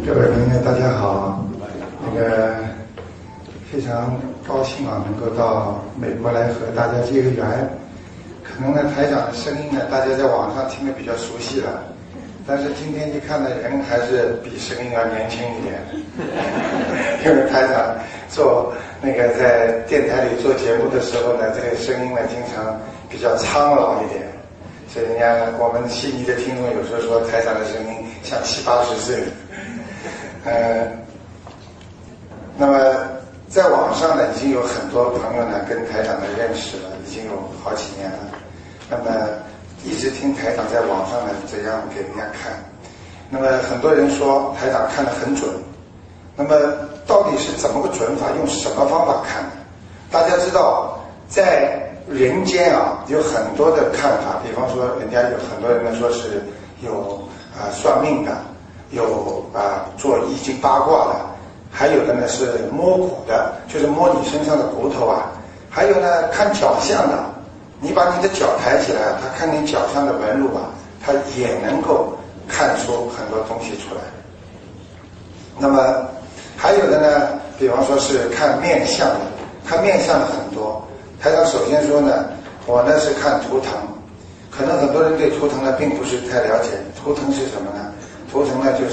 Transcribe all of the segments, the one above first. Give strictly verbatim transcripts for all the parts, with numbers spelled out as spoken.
各位朋友，大家好。那个非常高兴啊，能够到美国来和大家结个缘。可能呢，台长的声音呢，大家在网上听得比较熟悉了，但是今天一看呢，人还是比声音要年轻一点。因为台长做那个在电台里做节目的时候呢，这个声音呢，经常比较苍老一点。所以人家我们悉尼的听众有时候说台长的声音像七八十岁。呃，那么在网上呢，已经有很多朋友呢跟台长的认识了，已经有好几年了。那么一直听台长在网上呢这样给人家看。那么很多人说台长看得很准。那么到底是怎么个准法？用什么方法看呢？大家知道，在人间啊，有很多的看法，比方说，人家有很多人呢说是有啊、呃、算命的，有啊、呃、做易经八卦的，还有的呢是摸骨的，就是摸你身上的骨头啊，还有呢看脚相的，你把你的脚抬起来，他看你脚上的纹路啊，他也能够看出很多东西出来。那么还有的呢，比方说是看面相的，看面相的很多。台长首先说呢，我呢是看图腾，可能很多人对图腾呢并不是太了解。图腾是什么呢？图腾呢就是，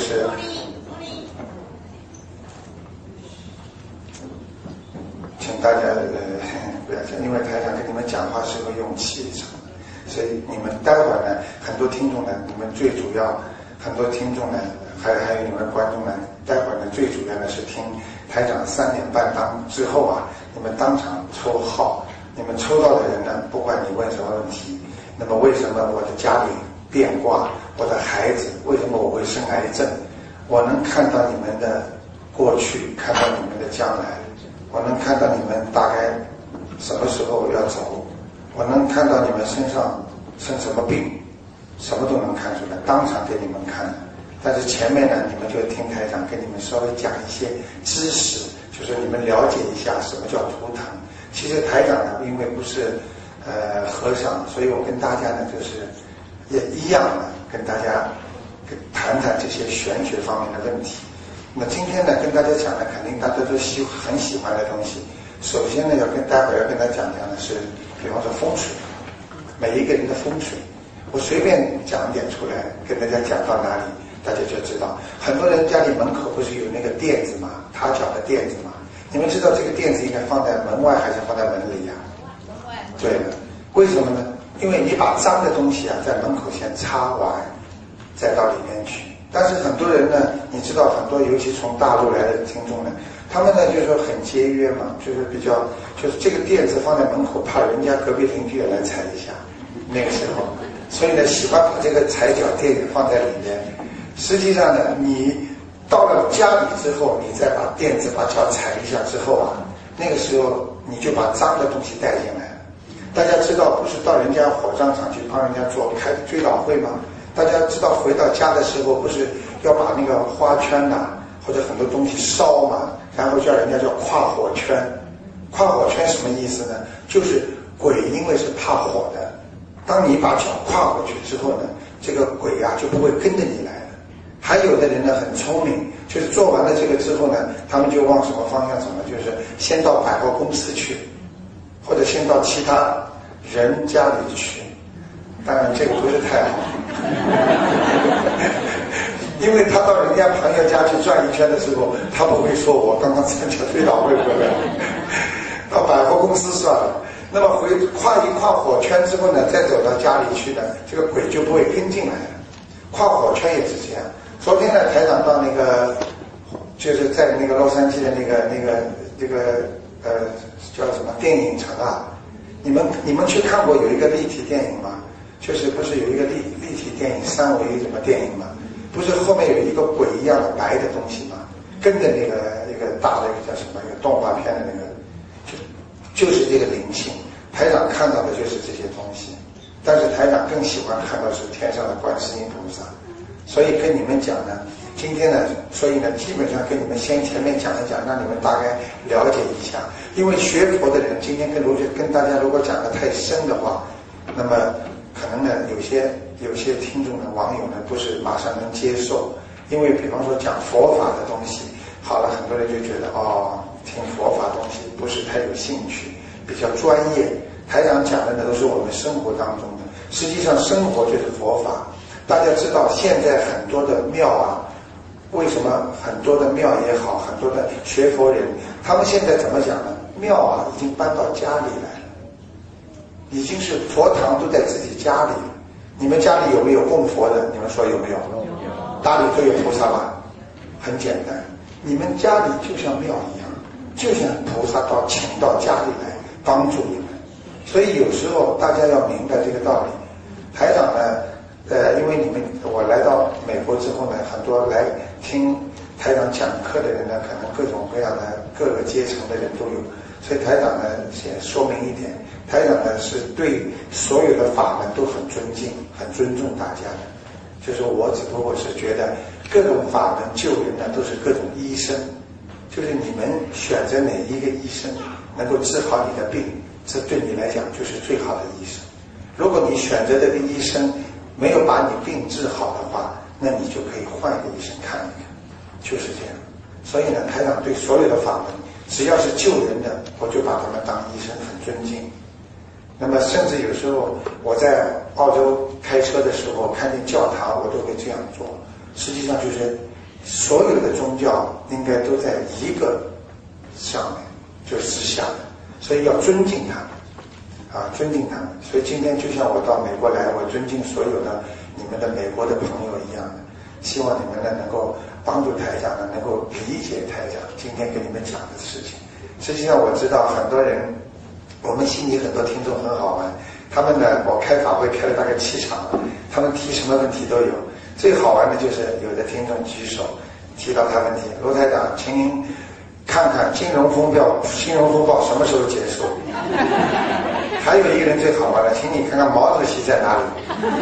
请大家呃不要讲，因为台长跟你们讲话是会用气场，所以你们待会儿呢，很多听众呢，你们最主要，很多听众呢，还还有你们观众呢，待会儿呢最主要的是听台长三点半当之后啊，你们当场抽号。你们抽到的人呢，不管你问什么问题，那么为什么我的家里变卦，我的孩子为什么我会生癌症，我能看到你们的过去，看到你们的将来，我能看到你们大概什么时候要走，我能看到你们身上生什么病，什么都能看出来，当场给你们看。但是前面呢，你们就听台长跟你们稍微讲一些知识，就是你们了解一下什么叫图腾。其实台长呢，因为不是呃和尚，所以我跟大家呢就是也一样的跟大家谈谈这些玄学方面的问题。那今天呢跟大家讲的肯定大家都喜很喜欢的东西。首先呢要跟待会儿要跟大家讲讲的是，比方说风水，每一个人的风水，我随便讲一点出来，跟大家讲到哪里，大家就知道。很多人家里门口不是有那个垫子嘛，踏脚的垫子嘛。你们知道这个垫子应该放在门外还是放在门里呀、啊？门外。对的，为什么呢？因为你把脏的东西啊在门口先擦完，再到里面去。但是很多人呢，你知道很多，尤其从大陆来的听众呢，他们呢就是说很节约嘛，就是比较，就是这个垫子放在门口，怕人家隔壁邻居也来踩一下，那个时候，所以呢喜欢把这个踩脚垫放在里面。实际上呢，你到了家里之后，你再把垫子把脚踩一下之后啊，那个时候你就把脏的东西带进来了。大家知道不是到人家火葬场去帮人家做开追悼会吗？大家知道回到家的时候不是要把那个花圈呐、啊、或者很多东西烧嘛，然后叫人家叫跨火圈。跨火圈什么意思呢？就是鬼因为是怕火的，当你把脚跨过去之后呢，这个鬼啊就不会跟着你来。还有的人呢很聪明，就是做完了这个之后呢，他们就往什么方向走呢？就是先到百货公司去，或者先到其他人家里去。当然这个不是太好，因为他到人家朋友家去转一圈的时候，他不会说我刚刚参加追悼会回来，到百货公司算了。那么回跨一跨火圈之后呢，再走到家里去呢，这个鬼就不会跟进来了。跨火圈也是这样。昨天呢，台长到那个，就是在那个洛杉矶的那个那个这个呃叫什么电影城啊？你们你们去看过有一个立体电影吗？就是不是有一个立立体电影三维什么电影吗？不是后面有一个鬼一样的白的东西吗？跟着那个一个大的一个叫什么一个动画片的那个，就就是这个灵性。台长看到的就是这些东西，但是台长更喜欢看到是天上的观世音菩萨。所以跟你们讲呢，今天呢，所以呢，基本上跟你们先前面讲一讲，让你们大概了解一下。因为学佛的人，今天跟如跟大家如果讲得太深的话，那么可能呢，有些有些听众呢、网友呢，不是马上能接受， 因为比方说讲佛法的东西，好了，很多人就觉得哦，听佛法东西不是太有兴趣，比较专业。台长讲的呢都是我们生活当中的，实际上生活就是佛法。大家知道现在很多的庙啊，为什么很多的庙也好，很多的学佛人，他们现在怎么讲呢？庙啊已经搬到家里来了，已经是佛堂都在自己家里了。你们家里有没有供佛的？你们说有没有？有。家里都有菩萨吧？很简单，你们家里就像庙一样，就像菩萨到请到家里来帮助你们。所以有时候大家要明白这个道理。台长呢，呃，因为你们我来到美国之后呢，很多来听台长讲课的人呢，可能各种各样的各个阶层的人都有。所以台长呢，先说明一点，台长呢是对所有的法门都很尊敬、很尊重大家的。就是我只不过是觉得各种法门救人呢，都是各种医生，就是你们选择哪一个医生能够治好你的病，这对你来讲就是最好的医生。如果你选择这个医生没有把你病治好的话，那你就可以换一个医生看一看，就是这样。所以呢，台长对所有的法门，只要是救人的，我就把他们当医生，很尊敬。那么甚至有时候我在澳洲开车的时候看见教堂，我都会这样做。实际上就是所有的宗教应该都在一个上面，就是之下的，所以要尊敬他们啊，尊敬他们。所以今天就像我到美国来，我尊敬所有的你们的美国的朋友一样的，希望你们呢能够帮助台长呢，能够理解台长今天跟你们讲的事情。实际上我知道很多人，我们悉尼很多听众很好玩，他们呢，我开法会开了大概七场了，他们提什么问题都有。最好玩的就是有的听众举手提到他问题，罗台长，请您看看金融风暴，金融风暴什么时候结束？还有一个人最好玩了，请你看看毛主席在哪里？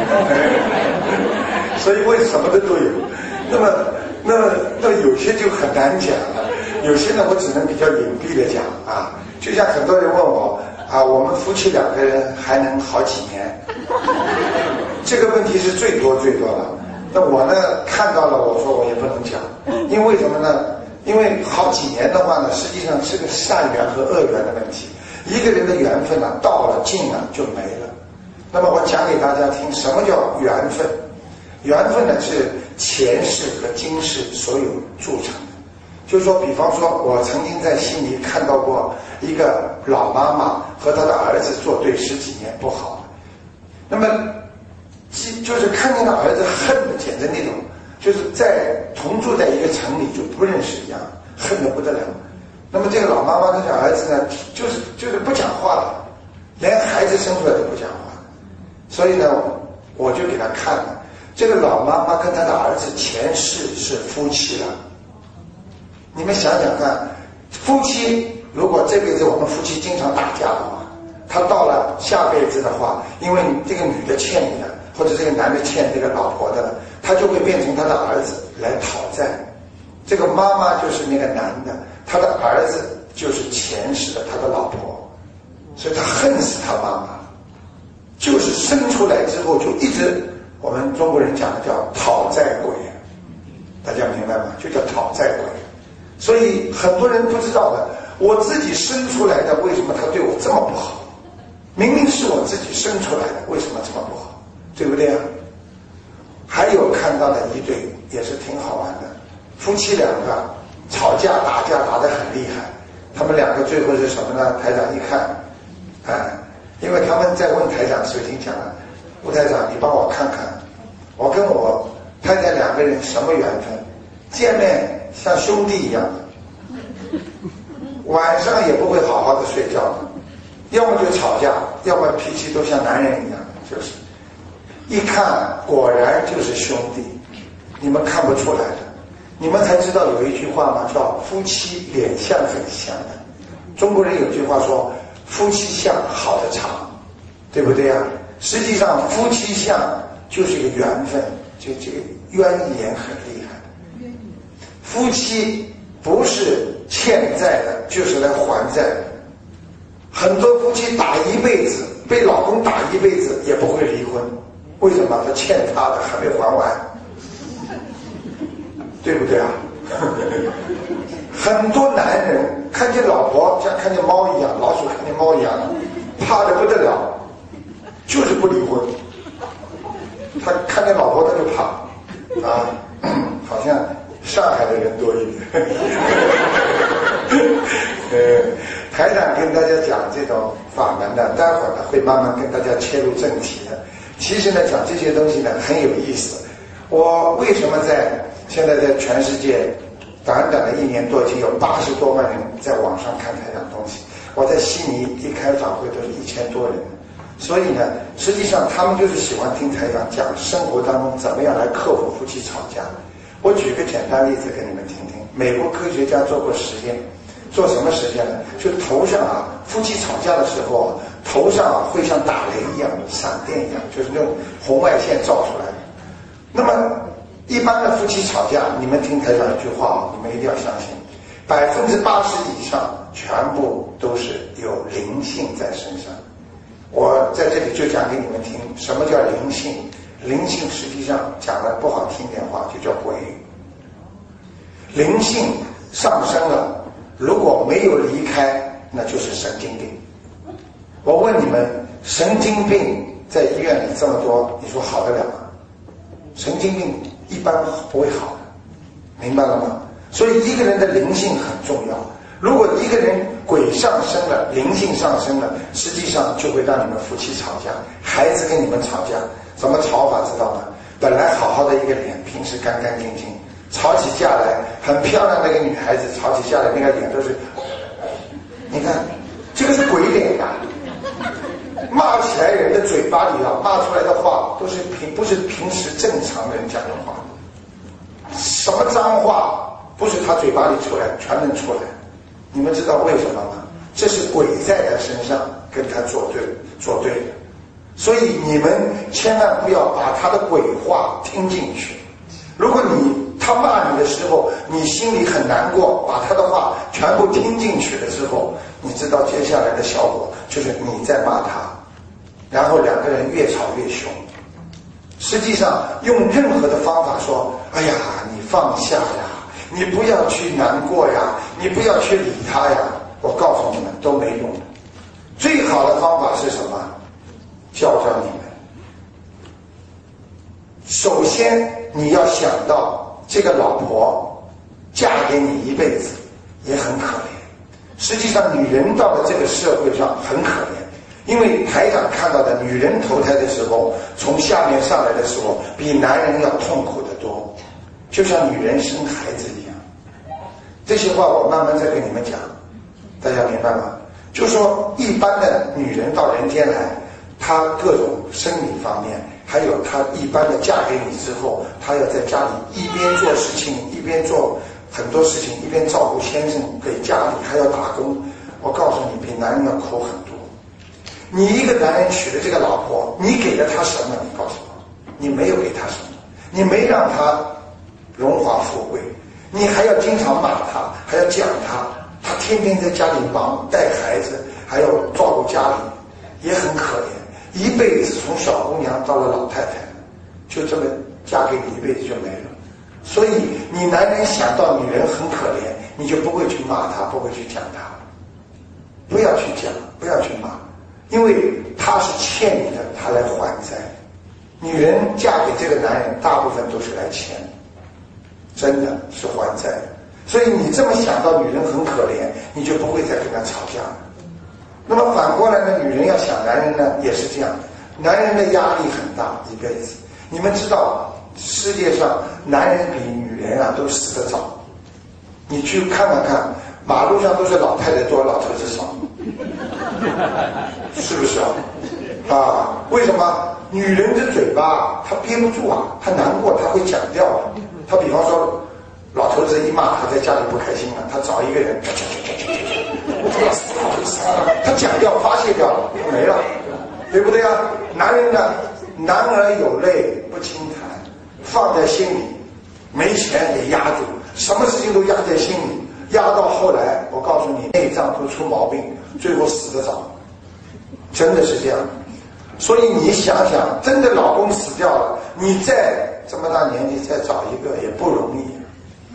所以为什么的都有。那么，那么，那么有些就很难讲了，有些呢我只能比较隐蔽的讲啊。就像很多人问我啊，我们夫妻两个人还能好几年？这个问题是最多最多了。那我呢看到了，我说我也不能讲，因为什么呢？因为好几年的话呢，实际上是个善缘和恶缘的问题。一个人的缘分呢，到了尽了就没了。那么我讲给大家听，什么叫缘分？缘分呢是前世和今世所有铸成的。就是说，比方说，我曾经在悉尼看到过一个老妈妈和她的儿子作对十几年不好，那么就是看见他儿子恨的简直那种，就是在同住在一个城里就不认识一样，恨得不得了。那么这个老妈妈跟这儿子呢，就是就是不讲话了，连孩子生出来都不讲话。所以呢，我就给他看了，这个老妈妈跟她的儿子前世是夫妻了。你们想想看，夫妻如果这辈子我们夫妻经常打架的话，他到了下辈子的话，因为这个女的欠你的，或者这个男的欠这个老婆的了，他就会变成他的儿子来讨债。这个妈妈就是那个男的，他的儿子就是前世的他的老婆，所以他恨死他妈妈，就是生出来之后就一直，我们中国人讲的叫讨债鬼，大家明白吗？就叫讨债鬼。所以很多人不知道的，我自己生出来的，为什么他对我这么不好？明明是我自己生出来的，为什么这么不好？对不对啊？还有看到的一对也是挺好玩的，夫妻两个吵架打架打得很厉害，他们两个最后是什么呢？台长一看，啊，因为他们在问台长，就已经讲了，吴台长，你帮我看看，我跟我太太两个人什么缘分？见面像兄弟一样的，晚上也不会好好的睡觉的，要么就吵架，要么脾气都像男人一样，就是一看果然就是兄弟，你们看不出来的。你们才知道有一句话嘛，叫夫妻脸相很像的。中国人有句话说，夫妻相好的长，对不对呀？实际上夫妻相就是一个缘分，就这个渊源很厉害。夫妻不是欠债的，就是来还债的。很多夫妻打一辈子，被老公打一辈子也不会离婚，为什么？他欠他的还没还完。 对不对啊？很多男人看见老婆像看见猫一样，老鼠看见猫一样，怕得不得了，就是不离婚。他看见老婆他就怕啊，好像上海的人多一点。呃，台长跟大家讲这种法门呢，待会儿呢会慢慢跟大家切入正题的。其实呢，讲这些东西呢很有意思。我为什么在现在在全世界短短的一年多，已经有八十多万人在网上看台长东西。我在悉尼一开早会都是一千多人，所以呢，实际上他们就是喜欢听台长讲生活当中怎么样来克服夫妻吵架。我举个简单例子给你们听听。美国科学家做过实验，做什么实验呢？就头上啊，夫妻吵架的时候啊，头上啊会像打雷一样、闪电一样，就是那种红外线照出来的。那么一般的夫妻吵架，你们听台长一句话啊，你们一定要相信，百分之八十以上全部都是有灵性在身上。我在这里就讲给你们听，什么叫灵性？灵性实际上讲的不好听点话，就叫鬼。灵性上升了，如果没有离开，那就是神经病。我问你们，神经病在医院里这么多，你说好得了吗？神经病一般不会好的，明白了吗？所以一个人的灵性很重要。如果一个人鬼上升了，灵性上升了，实际上就会让你们夫妻吵架，孩子跟你们吵架，怎么吵法知道吗？本来好好的一个脸，平时干干净净，吵起架来很漂亮的一个女孩子，吵起架来那个脸都是，你看，这个是鬼脸呀、啊！骂起来人的嘴巴里啊，骂出来的话都是平不是平时正常人讲的话，什么脏话不是他嘴巴里出来，全能出来。你们知道为什么吗？这是鬼在他身上跟他作对作对的。所以你们千万不要把他的鬼话听进去。如果你他骂你的时候，你心里很难过，把他的话全部听进去的时候，你知道接下来的效果就是你在骂他，然后两个人越吵越凶。实际上用任何的方法说，哎呀，你放下呀，你不要去难过呀，你不要去理他呀，我告诉你们都没用的。最好的方法是什么？教教你们。首先你要想到这个老婆嫁给你一辈子也很可怜。实际上女人到了这个社会上很可怜，因为台长看到的女人投胎的时候，从下面上来的时候比男人要痛苦得多，就像女人生孩子一样。这些话我慢慢再跟你们讲，大家明白吗？就说一般的女人到人间来，她各种生理方面，还有她一般的嫁给你之后，她要在家里一边做事情，一边做很多事情，一边照顾先生，给家里还要打工。我告诉你，比男人要苦很多。你一个男人娶了这个老婆，你给了他什么？你告诉我，你没有给他什么，你没让他荣华富贵，你还要经常骂他，还要讲他，他天天在家里忙带孩子，还要照顾家里，也很可怜。一辈子从小姑娘到了老太太，就这么嫁给你一辈子就没了。所以你男人想到女人很可怜，你就不会去骂她，不会去讲她，不要去讲，不要去骂，因为她是欠你的，她来还债。女人嫁给这个男人，大部分都是来钱，真的是还债。所以你这么想到女人很可怜，你就不会再跟她吵架了。那么反过来呢，女人要想男人呢，也是这样，男人的压力很大，一辈子。你们知道世界上男人比女人啊都死得早，你去看看看，马路上都是老太太多，老头子少，是不是啊？啊，为什么？女人的嘴巴她憋不住啊，她难过她会讲掉。她比方说老头子一骂，她在家里不开心了，她找一个人他讲掉发泄掉了，没了，对不对啊？男人呢，男儿有泪不轻弹，放在心里，没钱也压住，什么事情都压在心里，压到后来，我告诉你，内脏都出毛病，最后死得早，真的是这样。所以你想想，真的老公死掉了，你再这么大年纪再找一个也不容易，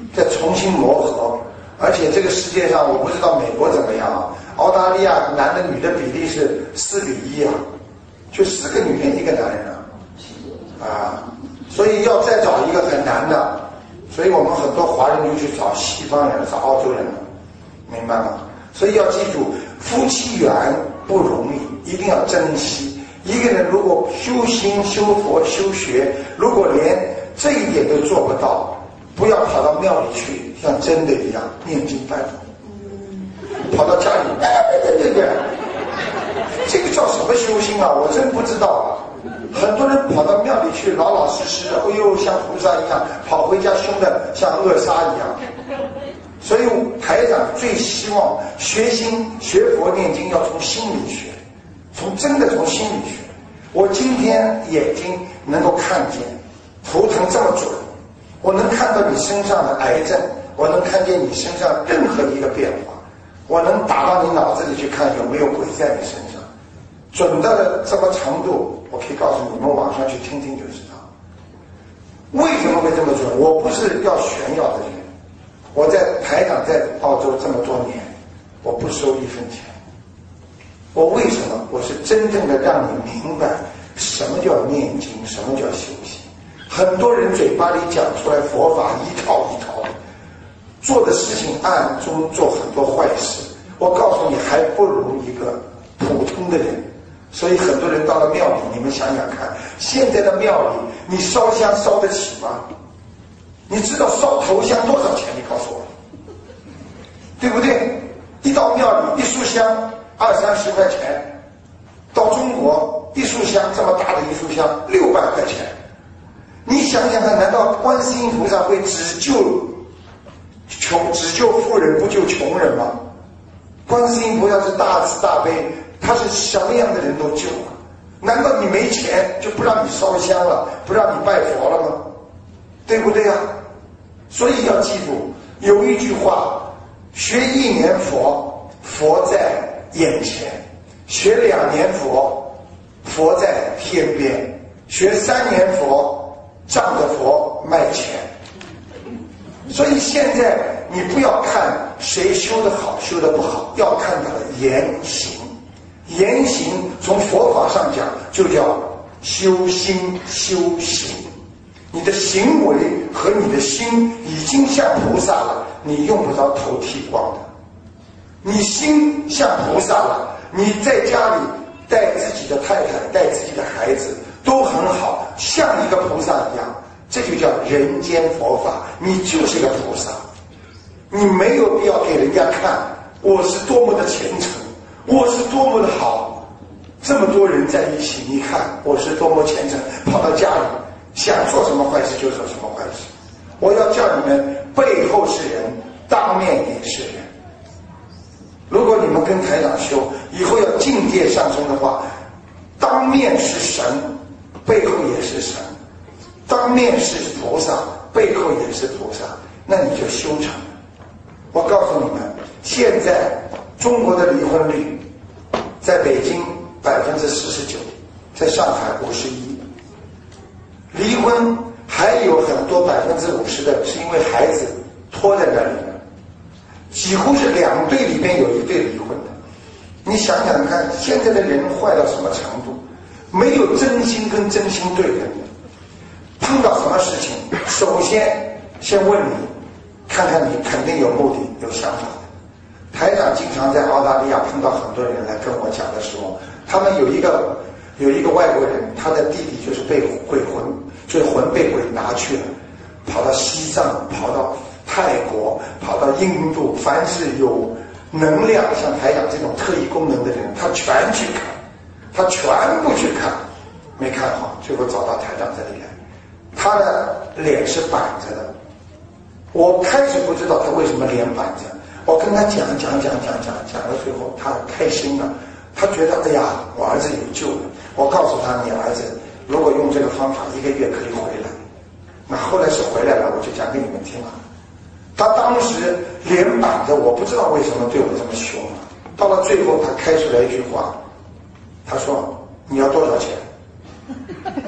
重新磨合。而且这个世界上，我不知道美国怎么样啊，澳大利亚男的女的比例是四比一啊，就四个女人一个男人啊，啊，所以要再找一个很难的，所以我们很多华人就去找西方人，找澳洲人了，明白吗？所以要记住，夫妻缘不容易，一定要珍惜。一个人如果修心、修佛、修学，如果连这一点都做不到，不要跑到庙里去，像真的一样念经拜佛，跑到家里，哎，对对对，这个叫什么修心啊？我真不知道啊。很多人跑到庙里去，老老实实的，哎呦，像菩萨一样，跑回家凶的像恶杀一样。所以台长最希望学心、学佛、念经要从心里学，从真的从心里学。我今天眼睛能够看见图腾这么准，我能看到你身上的癌症，我能看见你身上任何一个变化，我能打到你脑子里去看有没有鬼在你身上，准到了这么程度，我可以告诉你们，网上去听听就知道。为什么会这么准？我不是要炫耀的人，我在台长在澳洲这么多年，我不收一分钱。我为什么？我是真正的让你明白什么叫念经，什么叫修行。很多人嘴巴里讲出来佛法一套一套的，做的事情暗中做很多坏事。我告诉你，还不如一个普通的人。所以很多人到了庙里，你们想想看，现在的庙里，你烧香烧得起吗？你知道烧头香多少钱？你告诉我，对不对？一到庙里，一束香二三十块钱。到中国，一束香这么大的一束香六百块钱。你想想看，难道观世音菩萨会只救穷，只救富人不救穷人吗？观世音菩萨是大慈大悲，他是什么样的人都救啊。难道你没钱就不让你烧香了，不让你拜佛了吗？对不对啊？所以要记住，有一句话，学一年佛，佛在眼前；学两年佛，佛在天边；学三年佛，仗着佛卖钱。所以现在你不要看谁修得好修得不好，要看他的言行。言行从佛法上讲就叫修心修行。你的行为和你的心已经像菩萨了，你用不着头剃光的。你心像菩萨了，你在家里带自己的太太带自己的孩子都很好，像一个菩萨一样，这就叫人间佛法。你就是个菩萨，你没有必要给人家看我是多么的虔诚，我是多么的好，这么多人在一起，你看我是多么虔诚，跑到家里想做什么坏事就做什么坏事。我要叫你们背后是人，当面也是人。如果你们跟台长修，以后要境界上升的话，当面是神，背后也是神；当面是菩萨，背后也是菩萨，那你就修成了。我告诉你们，现在中国的离婚率，在北京百分之四十九，在上海五十一。离婚还有很多百分之五十的是因为孩子拖在那里了，几乎是两对里面有一对离婚的。你想想看，现在的人坏到什么程度？没有真心跟真心对人的，碰到什么事情，首先先问你，看看你肯定有目的、有想法的。台长经常在澳大利亚碰到很多人来跟我讲的时候，他们有一个有一个外国人，他的弟弟就是被鬼魂，就是魂被鬼拿去了，跑到西藏，跑到泰国，跑到印度，凡是有能量像台长这种特异功能的人，他全去看，他全部去看，没看好，最后找到台长这里来。他的脸是板着的，我开始不知道他为什么脸板着，我跟他讲讲讲讲讲讲到最后，他开心了，他觉得哎呀，我儿子有救了。我告诉他，你儿子如果用这个方法，一个月可以回来。那后来是回来了，我就讲给你们听了。他当时脸板着，我不知道为什么对我这么凶啊。到了最后，他开出来一句话，他说：“你要多少钱？”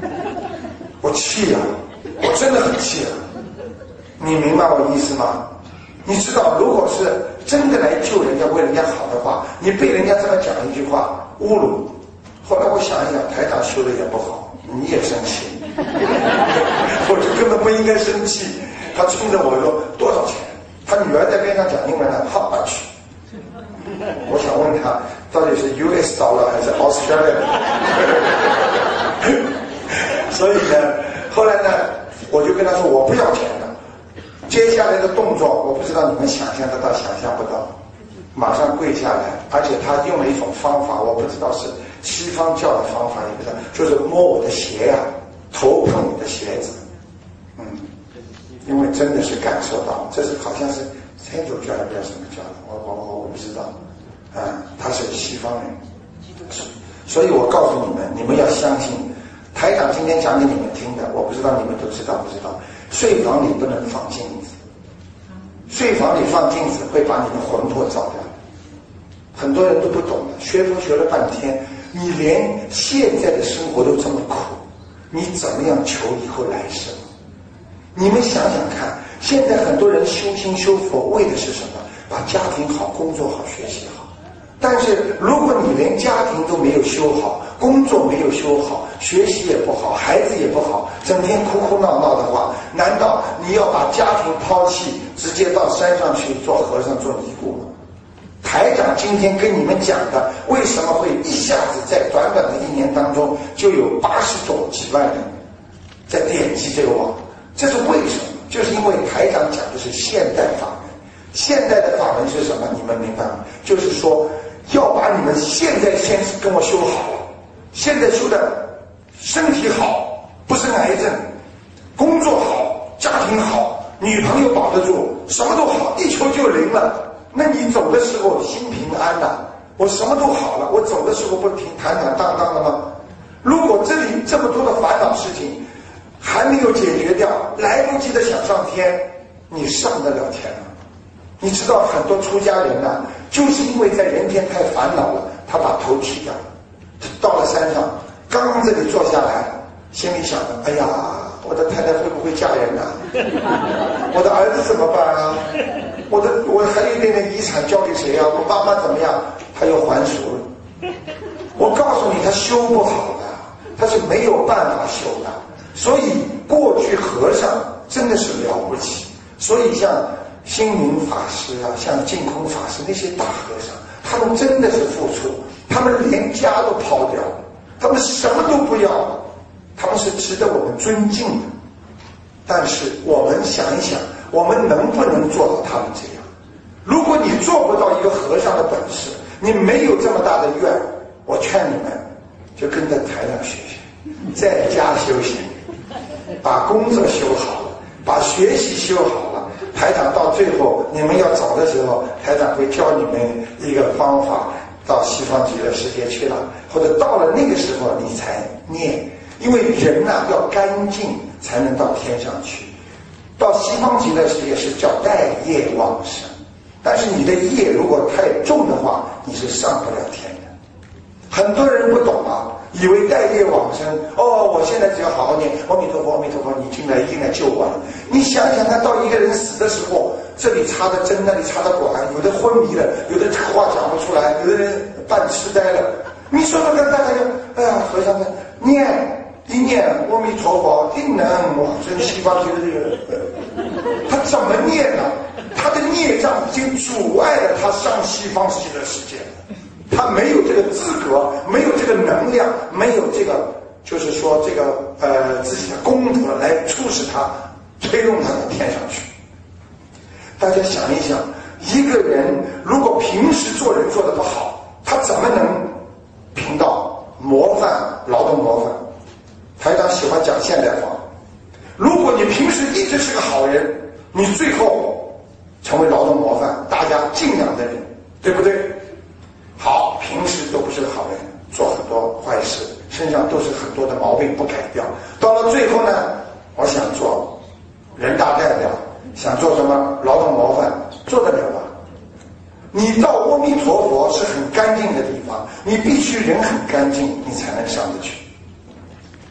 我气了，我真的很气了。你明白我意思吗？ 你知道，如果是真的来救人家、为人家好的话，你被人家这么讲一句话侮辱，后来我想一想，台长修的也不好，你也生气，我就根本不应该生气。他冲着我说多少钱？他女儿在边上讲英文呢，好吧去。我想问他，到底是 U S dollar 还是 Australia？ 所以呢，后来呢，我就跟他说我不要钱了。接下来的动作，我不知道你们想象得到，想象不到。马上跪下来，而且他用了一种方法，我不知道是西方教的方法，也不知道，就是摸我的鞋啊，头碰我的鞋子，嗯，因为真的是感受到，这是好像是天主教还是什么教的，我我我我不知道，啊，他是西方人，所以我告诉你们，你们要相信，台长今天讲给你们听的，我不知道你们都知道不知道。睡房里不能放镜子，睡房里放镜子会把你的魂魄照掉。很多人都不懂的，学佛学了半天，你连现在的生活都这么苦，你怎么样求以后来生？你们想想看，现在很多人修心修佛为的是什么？把家庭好，工作好，学习好。但是如果你连家庭都没有修好，工作没有修好，学习也不好，孩子也不好，整天哭哭闹闹的话，难道你要把家庭抛弃，直接到山上去做和尚做尼姑吗？台长今天跟你们讲的，为什么会一下子在短短的一年当中就有八十多几万人在点击这个网？这是为什么？就是因为台长讲的是现代法门。现代的法门是什么？你们明白吗？就是说要把你们现在先跟我修好了，现在修的身体好，不是癌症，工作好，家庭好，女朋友保得住，什么都好，一求就灵了。那你走的时候心平安了，我什么都好了，我走的时候不平坦坦荡荡的吗？如果这里这么多的烦恼事情还没有解决掉，来不及的想上天，你上得了天吗？你知道很多出家人啊，就是因为在人间太烦恼了，他把头剃掉了，到了山上刚这里坐下来，心里想着，哎呀，我的太太会不会嫁人啊？我的儿子怎么办啊？我的我还有一点点遗产交给谁啊？我妈妈怎么样？他又还俗了。我告诉你，他修不好的，他是没有办法修的。所以过去和尚真的是了不起。所以像星云法师啊，像净空法师那些大和尚，他们真的是付出，他们连家都抛掉了，他们什么都不要了，他们是值得我们尊敬的。但是我们想一想，我们能不能做到他们这样？如果你做不到一个和尚的本事，你没有这么大的愿，我劝你们就跟着台上学学，在家修行，把工作修好了，把学习修好了。台长到最后你们要走的时候，台长会教你们一个方法，到西方极乐世界去了，或者到了那个时候你才念。因为人呐、啊、要干净才能到天上去，到西方极乐世界是叫带业往生，但是你的业如果太重的话，你是上不了天的。很多人不懂啊，以为带业往生，哦，我现在只要好好念阿弥陀佛，阿弥陀佛，你进来一定来救我了。你想想看，到一个人死的时候，这里插的针，那里插的管，有的昏迷了，有的话讲不出来，有的人半痴呆了。你说说看，大家就，哎呀，和尚们念。一念阿弥陀佛，定能往生西方极乐世界。他怎么念呢？他的孽障已经阻碍了他上西方极乐世界，他没有这个资格，没有这个能量，没有这个，就是说这个呃自己的功德来促使他推动他到天上去。大家想一想，一个人如果平时做人做得不好，他怎么能评到模范劳动模范？台长喜欢讲现代化，如果你平时一直是个好人，你最后成为劳动模范，大家敬仰的人，对不对？好，平时都不是个好人，做很多坏事，身上都是很多的毛病不改掉，到了最后呢，我想做人大代表，想做什么劳动模范，做得了吗？你到阿弥陀佛是很干净的地方，你必须人很干净，你才能上得去。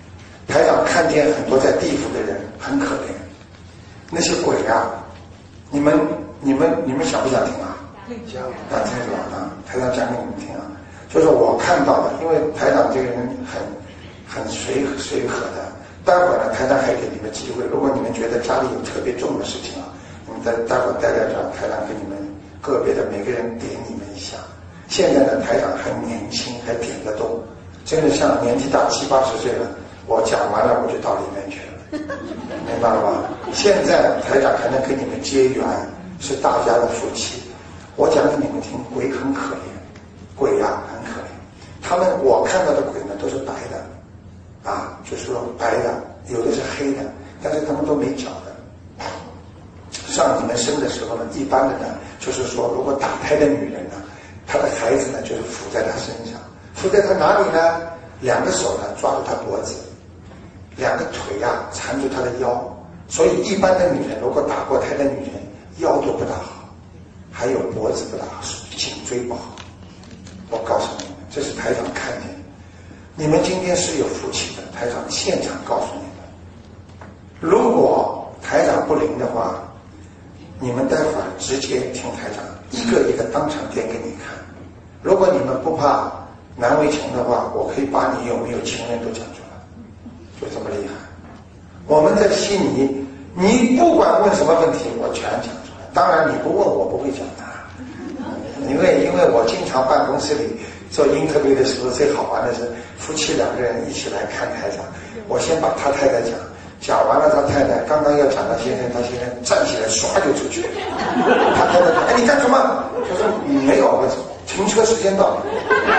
台长看见很多在地府的人很可怜，那些鬼啊， 你们你们你们想不想听啊？想，啊，听是吧？啊，台长讲给你们听啊。就是我看到的，因为台长这个人很很随随和的。待会儿呢，台长还给你们机会，如果你们觉得家里有特别重的事情啊，你们待待会儿待在这儿，台长给你们个别的每个人点你们一下。现在的台长很年轻，还点得动，真的像年纪大七八十岁了，我讲完了我就到里面去了，明白了吧？现在台长还能跟你们结缘，是大家的福气。我讲给你们听，鬼很可怜，鬼啊很可怜，他们我看到的鬼呢都是白的。啊，就是说白的，有的是黑的，但是他们都没脚的。上你们生的时候呢，一般的呢，就是说，如果打胎的女人呢，她的孩子呢，就是伏在她身上，伏在她哪里呢？两个手呢抓住她脖子，两个腿啊缠住她的腰。所以一般的女人，如果打过胎的女人，腰都不大好，还有脖子不大好，颈椎不好。我告诉你们，这是台长看见的。你们今天是有福气的，台长现场告诉你们。如果台长不灵的话，你们待会儿直接听台长一个一个当场点给你看。如果你们不怕难为情的话，我可以把你有没有情人都讲出来，就这么厉害。我们在悉尼，你不管问什么问题，我全讲出来。当然你不问我不会讲的，因为因为我经常办公室里做英特别的时候，最好玩的是夫妻两个人一起来看台长。我先把他太太讲，讲完了，他太太刚刚要讲到先生，他先生站起来唰就出去了。他太太说：“哎，你干什么？”他说：“没有，我停车时间到了。”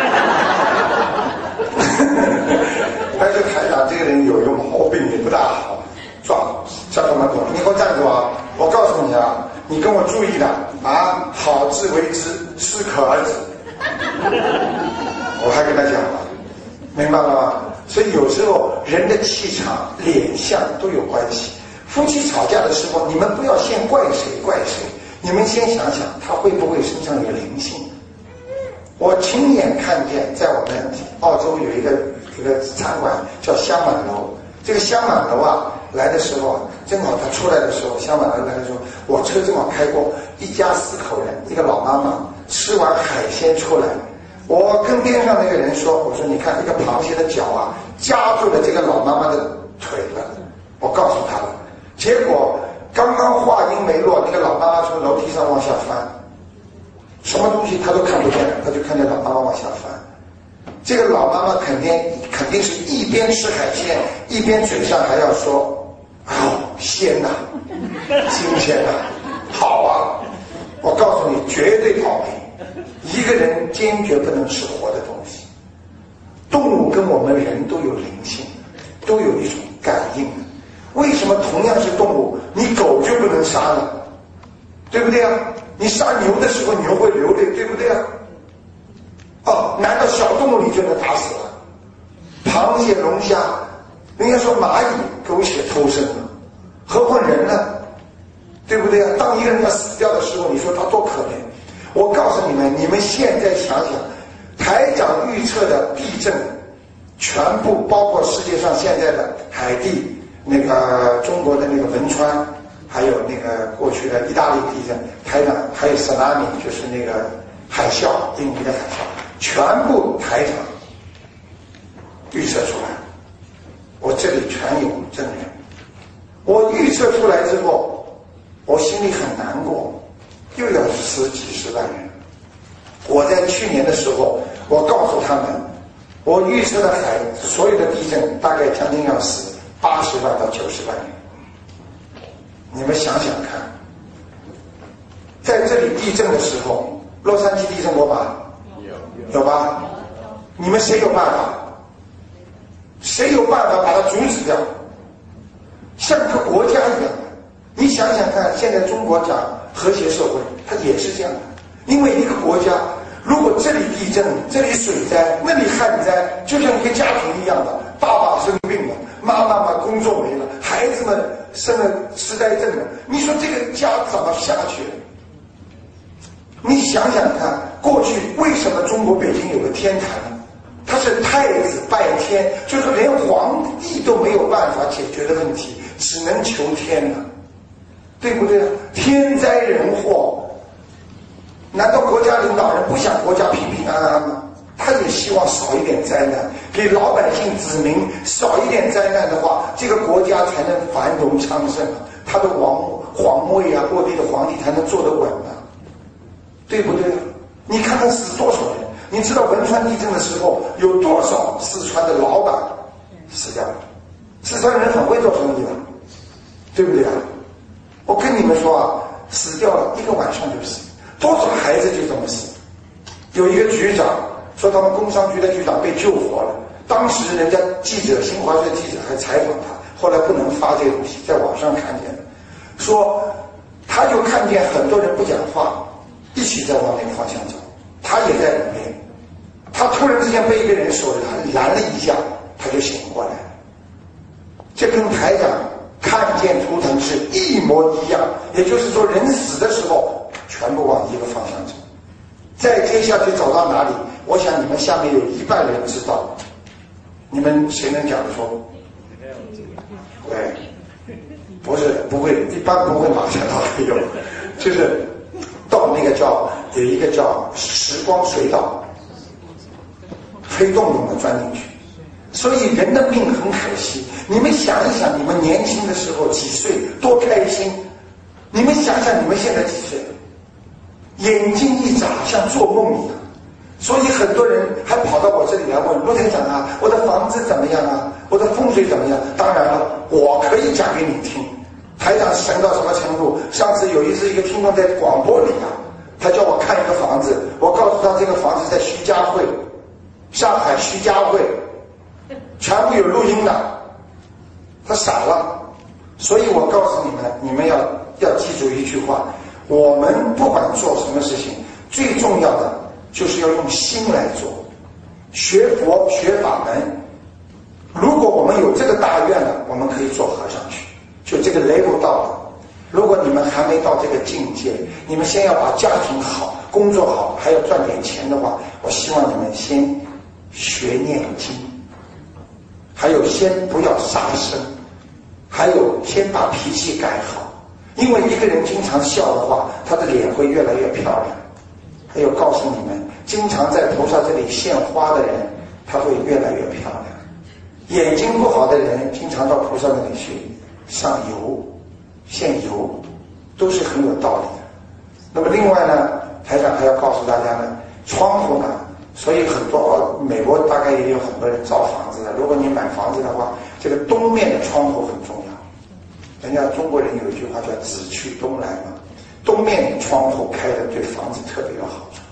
但是台长这个人有一个毛病，也不大好，撞叫他们懂。你给我站住啊！我告诉你啊，你跟我注意的啊，好自为之，适可而止。我还跟他讲了，明白了吗？所以有时候人的气场、脸相都有关系。夫妻吵架的时候，你们不要先怪谁怪谁，你们先想想他会不会身上有灵性。我亲眼看见，在我们澳洲有一个一个餐馆叫香满楼，这个香满楼啊，来的时候啊，正好他出来的时候，香满楼来的时候，我车正好开过，一家四口人，一个老妈妈吃完海鲜出来。我跟边上那个人说，我说你看这个螃蟹的脚啊夹住了这个老妈妈的腿了，我告诉他了。结果刚刚话音没落，那个老妈妈从楼梯上往下翻，什么东西他都看不见，他就看见老妈妈往下翻。这个老妈妈肯定肯定是一边吃海鲜，一边嘴上还要说：“哦，鲜呐，新鲜呐，好啊！”我告诉你，绝对倒霉。一个人坚决不能吃活的东西。动物跟我们人都有灵性，都有一种感应的。为什么同样是动物，你狗就不能杀呢？对不对啊？你杀牛的时候，牛会流泪，对不对啊？哦，难道小动物你就能打死了？螃蟹、龙虾，人家说蚂蚁狗血偷生了，何况人呢？对不对啊？当一个人要死掉的时候，你说他多可怜。我告诉你们，你们现在想想，台长预测的地震，全部包括世界上现在的海地，那个中国的那个汶川，还有那个过去的意大利地震，台长还有 tsunami， 就是那个海啸，印尼的海啸，全部台长预测出来。我这里全有证人。我预测出来之后，我心里很难过。又要死几十万人。我在去年的时候，我告诉他们，我预测的海所有的地震大概将近要死八十万到九十万人。你们想想看，在这里地震的时候，洛杉矶地震过吧？有有吧？你们谁有办法？谁有办法把它阻止掉？像个国家一样。你想想看，现在中国讲和谐社会，它也是这样的。因为一个国家，如果这里地震，这里水灾，那里旱灾，就像一个家庭一样的，爸爸生病了，妈妈嘛工作没了，孩子们生了痴呆症了，你说这个家怎么下去？你想想看，过去为什么中国北京有个天坛呢？它是太子拜天，就是连皇帝都没有办法解决的问题，只能求天了。 对不对？天灾人祸，难道国家领导人不想国家平平安安吗？他也希望少一点灾难，给老百姓子民少一点灾难的话，这个国家才能繁荣昌盛啊，他的王皇位啊，各地的皇帝才能坐得稳啊，对不对？你看看死多少人？你知道汶川地震的时候有多少四川的老板死掉了？四川人很会做生意的，对不对啊？我跟你们说啊，死掉了一个晚上就死，多少孩子就这么死。有一个局长说他们工商局的局长被救活了，当时人家记者新华社记者还采访他，后来不能发这个东西，在网上看见了，说他就看见很多人不讲话，一起在往那个方向走，他也在里面，他突然之间被一个人手他拦了一下，他就醒过来了。这跟台长看见图腾是一模一样，也就是说人死的时候全部往一个方向走。再接下去走到哪里，我想你们下面有一半人知道，你们谁能讲得出？对，不是不会，一般不会马上到会有，就是到那个叫有一个叫时光隧道，黑洞洞的钻进去。所以人的命很可惜，你们想一想，你们年轻的时候几岁多开心，你们想想你们现在几岁，眼睛一眨像做梦一样。所以很多人还跑到我这里来问陆台长啊，我的房子怎么样啊，我的风水怎么样？当然了，我可以讲给你听，台长神到什么程度？上次有一次一个听众在广播里啊，他叫我看一个房子，我告诉他这个房子在徐家汇，上海徐家汇，全部有录音的，他傻了。所以我告诉你们，你们要要记住一句话，我们不管做什么事情，最重要的就是要用心来做。学佛学法门，如果我们有这个大愿了，我们可以做和尚去，就这个 level 到了。如果你们还没到这个境界，你们先要把家庭好，工作好，还要赚点钱的话，我希望你们先学念经，还有先不要杀生，还有先把脾气改好。因为一个人经常笑的话，他的脸会越来越漂亮。还有告诉你们，经常在菩萨这里献花的人，他会越来越漂亮。眼睛不好的人，经常到菩萨那里去上油、献油，都是很有道理的。那么另外呢，台长还要告诉大家呢，窗户呢，所以很多美国大概也有很多人造房子的。如果你买房子的话，这个东面的窗户很重要。人家中国人有一句话叫“紫去东来”嘛，东面窗户开的对房子特别有好处。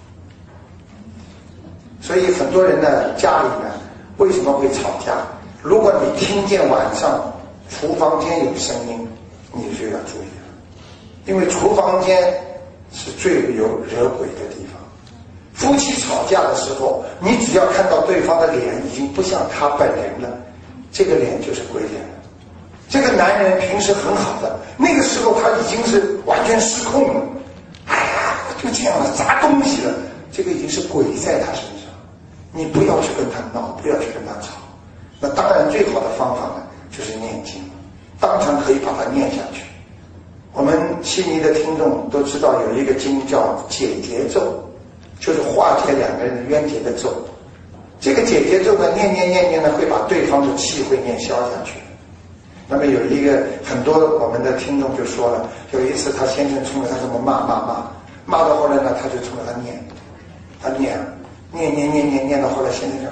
所以很多人呢，家里呢为什么会吵架？如果你听见晚上厨房间有声音，你就要注意了，因为厨房间是最有惹鬼的地方。夫妻吵架的时候，你只要看到对方的脸已经不像他本人了，这个脸就是鬼脸了。这个男人平时很好的，那个时候他已经是完全失控了，哎呀，就这样了，砸东西了，这个已经是鬼在他身上。你不要去跟他闹，不要去跟他吵。那当然最好的方法呢，就是念经，当场可以把它念下去。我们悉尼的听众都知道有一个经叫解结咒，就是化解两个人的冤结的咒。这个解结咒呢，念念念念呢，会把对方的气会念消下去。那么有一个很多我们的听众就说了，有一次他先生冲着他这么骂骂骂，骂到后来呢，他就冲着他念，他念念念念念念到后来，先生就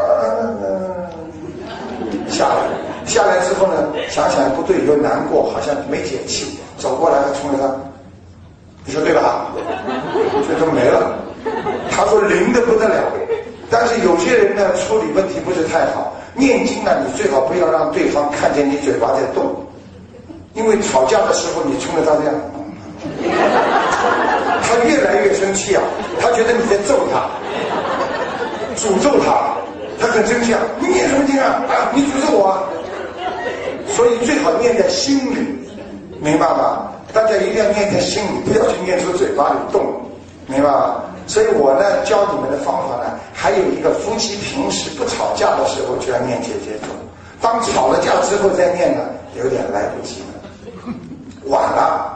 下来，下来之后呢，想想不对，又难过，好像没解气，走过来冲着他，你说对吧？这就没了。他说灵的不得了。但是有些人呢，处理问题不是太好。念经呢，你最好不要让对方看见你嘴巴在动，因为吵架的时候你冲着他这样，他越来越生气啊，他觉得你在揍他，诅咒他，他很生气啊，你念什么经啊？啊，你诅咒我啊！所以最好念在心里，明白吗？大家一定要念在心里，不要去念出嘴巴里动，明白吗？所以我呢教你们的方法呢，还有一个夫妻平时不吵架的时候就要念解结咒，当吵了架之后再念呢，有点来不及了，晚了。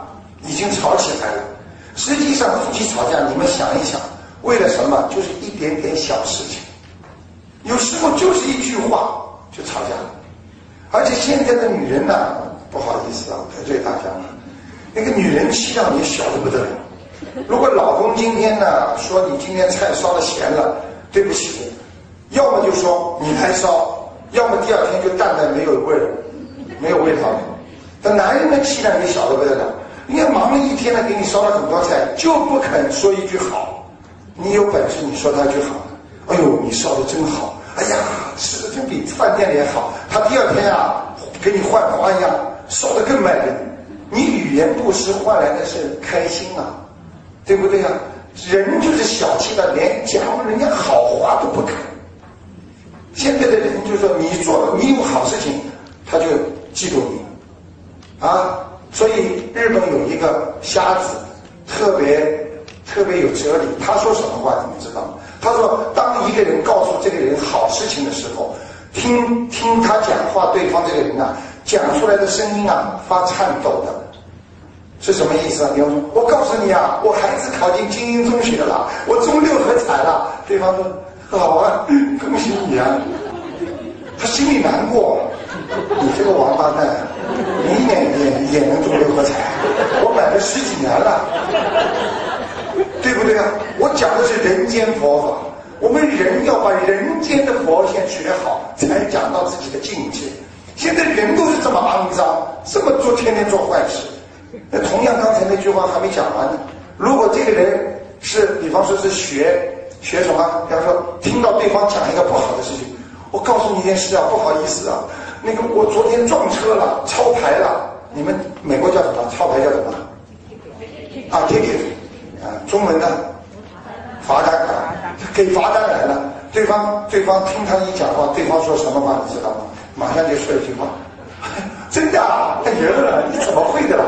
已经吵起来了。实际上夫妻吵架，你们想一想，为了什么？就是一点点小事情，有时候就是一句话就吵架了。而且现在的女人呢、啊，不好意思啊，得罪大家了，那个女人气量也小得不得了。如果老公今天呢说你今天菜烧的咸了，对不起，要么就说你来烧，要么第二天就淡淡没有味儿，没有味道了。但男人的气量也小得不得了，人家忙了一天呢，给你烧了很多菜，就不肯说一句好。你有本事你说他一句好，哎呦你烧的真好，哎呀吃的真比饭店里好。他第二天啊给你换花样，烧的更卖力。你语言不失换来的是开心啊，对不对啊？人就是小气的，连讲人家好话都不肯。现在的人就说你做你有好事情，他就嫉妒你啊。所以日本有一个瞎子，特别特别有哲理。他说什么话你们知道吗？他说，当一个人告诉这个人好事情的时候，听听他讲话，对方这个人啊讲出来的声音啊发颤抖的，是什么意思啊？比方说，我告诉你啊，我孩子考进精英中学了，我中六合彩了。对方说，好啊，恭喜你啊。他心里难过，你这个王八蛋，你也也也能中六合彩？我买了十几年了，对不对啊？我讲的是人间佛法，我们人要把人间的佛先学好，才讲到自己的境界。现在人都是这么肮脏，这么做，天天做坏事。那同样，刚才那句话还没讲完呢。如果这个人是，比方说是学学什么，比方说听到对方讲一个不好的事情，我告诉你一件事啊，不好意思啊，那个我昨天撞车了，超牌了。你们美国叫什么？超牌叫什么？啊 ，ticket 啊，中文呢？罚单啊，给罚单来了。对方对方听他一讲话，对方说什么话你知道吗？马上就说一句话，真的啊？哎呀，你怎么会的啦？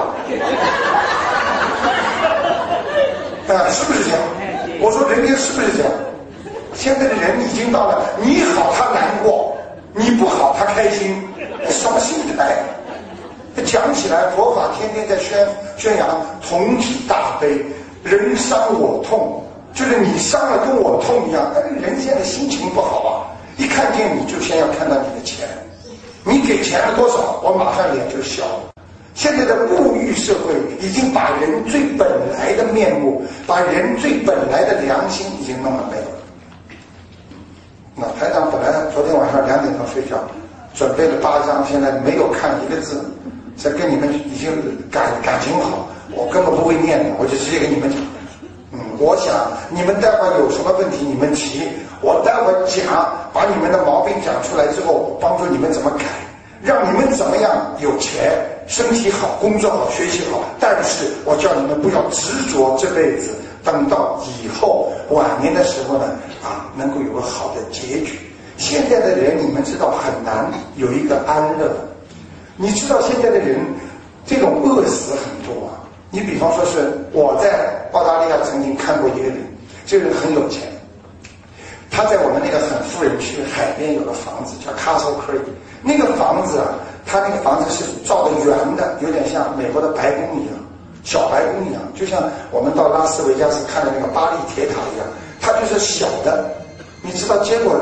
啊，是不是这样？我说人家是不是这样？现在的人已经到了，你好他难过，你不好他开心，什么心态？讲起来，佛法天天在宣宣扬同体大悲，人伤我痛，就是你伤了跟我痛一样。但是人现在心情不好啊，一看见你就先要看到你的钱，你给钱了多少，我马上脸就笑了。现在的物欲社会已经把人最本来的面目，把人最本来的良心已经弄了没有了。那台长本来昨天晚上两点钟睡觉，准备了八章，现在没有看一个字。这跟你们已经感感情好，我根本不会念的，我就直接跟你们讲。嗯，我想你们待会儿有什么问题你们提，我待会儿讲，把你们的毛病讲出来之后，帮助你们怎么改，让你们怎么样有钱，身体好，工作好，学习好。但是我叫你们不要执着这辈子，等到以后晚年的时候呢，啊，能够有个好的结局。现在的人你们知道很难有一个安乐。你知道现在的人这种饿死很多啊。你比方说是我在澳大利亚曾经看过一个人，这个人很有钱，他在我们那个很富人区海边有个房子叫 Castle Creek， 那个房子啊，他那个房子是造的圆的，有点像美国的白宫一样，小白宫一样，就像我们到拉斯维加斯看的那个巴黎铁塔一样，它就是小的。你知道结果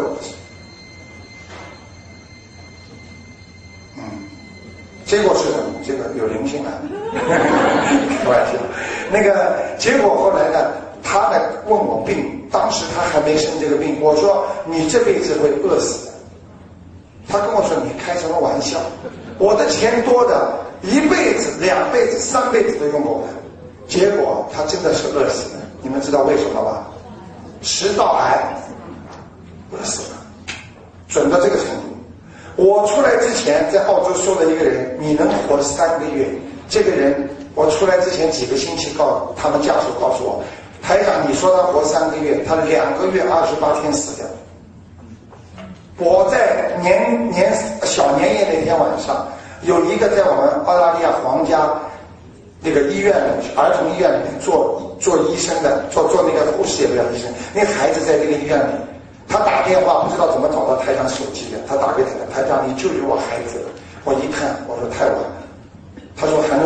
结果是什么？这个有灵性啊，开玩笑。那个结果后来呢，他呢问我病，当时他还没生这个病，我说你这辈子会饿死的。他跟我说你开什么玩笑？我的钱多的，一辈子、两辈子、三辈子都用不完。结果他真的是饿死的。你们知道为什么吗？食道癌，饿死了，准到这个程度。我出来之前在澳洲说了一个人，你能活三个月。这个人我出来之前几个星期告诉他们家属告诉我，台长你说他活三个月，他两个月二十八天死掉。我在年年小年夜那天晚上，有一个在我们澳大利亚皇家那个医院里，儿童医院里面做做医生的，做做那个护士也不叫医生，那个孩子在这个医院里。他打电话不知道怎么找到台长手机的，他打给台长，台长你救救我孩子。我一看，我说太晚了。他说还能活多少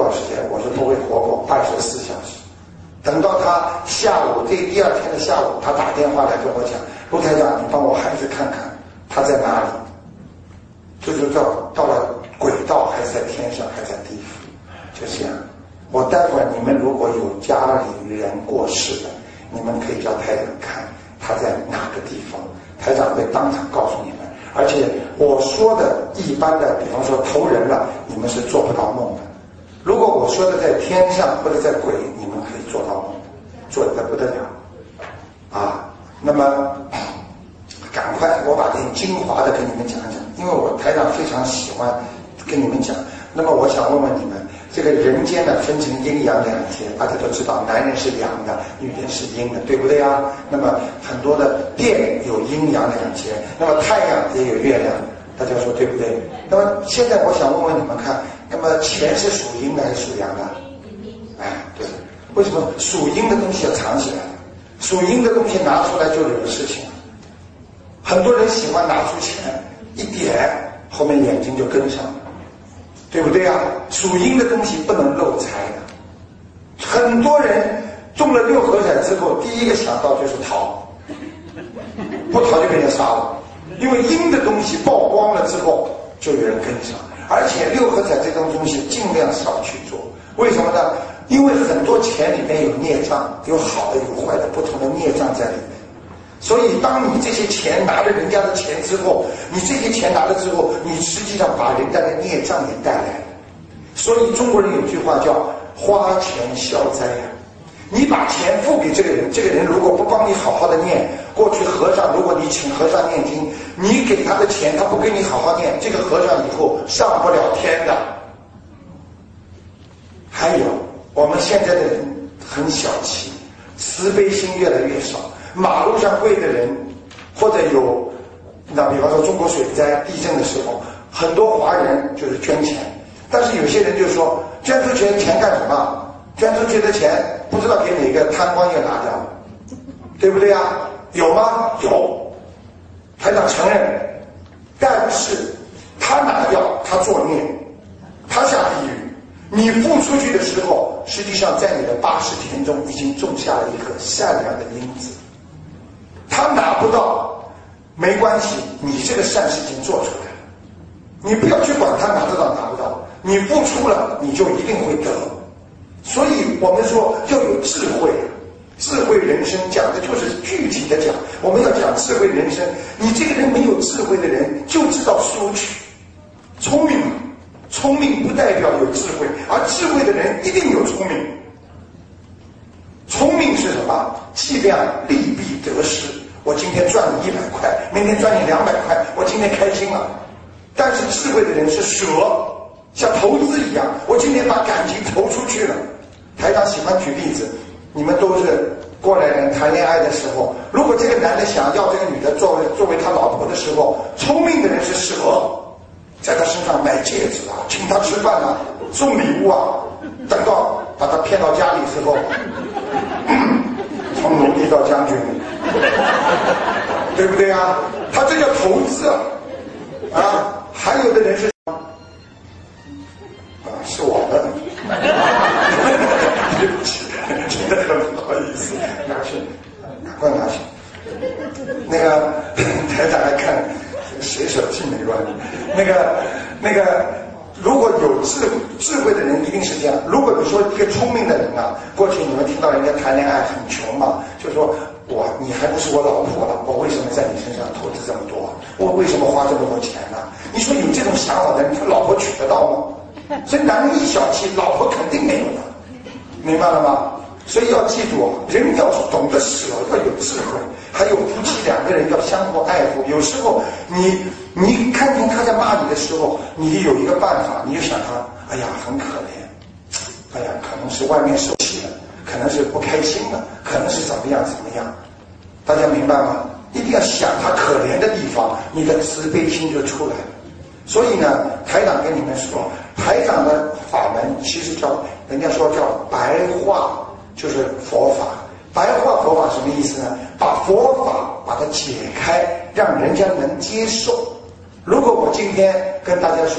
时间，我是不会活过二十四小时。等到他下午这第二天的下午，他打电话来跟我讲，陆台长，你帮我孩子看看他在哪里，就是到到了轨道，还是在天上，还在地府，就这样。我待会儿你们如果有家里人过世的，你们可以叫台长看他在哪个地方，台长会当场告诉你们。而且我说的一般的，比方说投人了，你们是做不到梦的。如果我说的在天上或者在鬼，你们可以做到梦，做得不得了啊。那么赶快我把点精华的跟你们讲讲，因为我台长非常喜欢跟你们讲。那么我想问问你们，这个人间呢分成阴阳两节，大家都知道，男人是阳的，女人是阴的，对不对啊？那么很多的电有阴阳两节，那么太阳也有月亮，大家说对不对？那么现在我想问问你们看，那么钱是属阴的还是属阳的？哎，对，为什么属阴的东西要藏起来？属阴的东西拿出来就惹事情。很多人喜欢拿出钱一点，后面眼睛就跟上了，对不对啊？属阴的东西不能漏财的。很多人中了六合彩之后，第一个想到就是逃，不逃就被人杀了。因为阴的东西曝光了之后，就有人跟上。而且六合彩这种东西尽量少去做，为什么呢？因为很多钱里面有孽障，有好的有坏的，不同的孽障在里面。所以当你这些钱拿了人家的钱之后，你这些钱拿了之后，你实际上把人家的孽障也带来了。所以中国人有句话叫花钱消灾呀。你把钱付给这个人，这个人如果不帮你好好的念，过去和尚如果你请和尚念经，你给他的钱他不跟你好好念，这个和尚以后上不了天的。还有我们现在的人很小气，慈悲心越来越少，马路上跪的人，或者有那比方说中国水灾地震的时候，很多华人就是捐钱，但是有些人就说捐出钱钱干什么？捐出去的钱不知道给哪个贪官又拿掉了，对不对啊？有吗？有，台长承认，但是他拿掉，他作孽，他下地狱。你付出去的时候，实际上在你的八十田中已经种下了一颗善良的因子。他拿不到没关系，你这个善事已经做出来了，你不要去管他拿得到拿不到，你付出了你就一定会得。所以我们说要有智慧，智慧人生讲的就是具体的讲，我们要讲智慧人生。你这个人没有智慧的人就知道索取，聪明聪明不代表有智慧，而智慧的人一定有聪明。聪明是什么？计量利弊得失。我今天赚你一百块，明天赚你两百块，我今天开心了。但是智慧的人是舍，像投资一样，我今天把感情投出去了。台长喜欢举例子，你们都是过来人，谈恋爱的时候，如果这个男的想要这个女的作为作为他老婆的时候，聪明的人是舍，在他身上买戒指啊，请他吃饭啊，送礼物啊，等到把他骗到家里之后，从奴隶到将军，对不对啊？他这叫投资啊！啊，还有的人是啊，是我的，对不起，真的很不好意思，拿去，赶快拿去。那个台长来看，谁手气没关系。那个那个，如果有智智慧的人一定是这样。如果你说一个聪明的人啊，过去你们听到人家谈恋爱很穷嘛，就说我你还不是我老婆了，我为什么在你身上投资这么多？我为什么花这么多钱呢？你说有这种想法的人，他老婆娶得到吗？所以男人一小气，老婆肯定没有的，明白了吗？所以要记住，人要懂得舍，要有智慧。还有夫妻两个人要相互爱护。有时候你你看见他在骂你的时候，你有一个办法，你就想他，哎呀很可怜，哎呀可能是外面受气了，可能是不开心了，可能是怎么样怎么样。大家明白吗？一定要想他可怜的地方，你的慈悲心就出来了。所以呢，台长跟你们说，台长的法门其实叫人家说叫白话，就是佛法。白话佛法什么意思呢？把佛法把它解开，让人家能接受。如果我今天跟大家说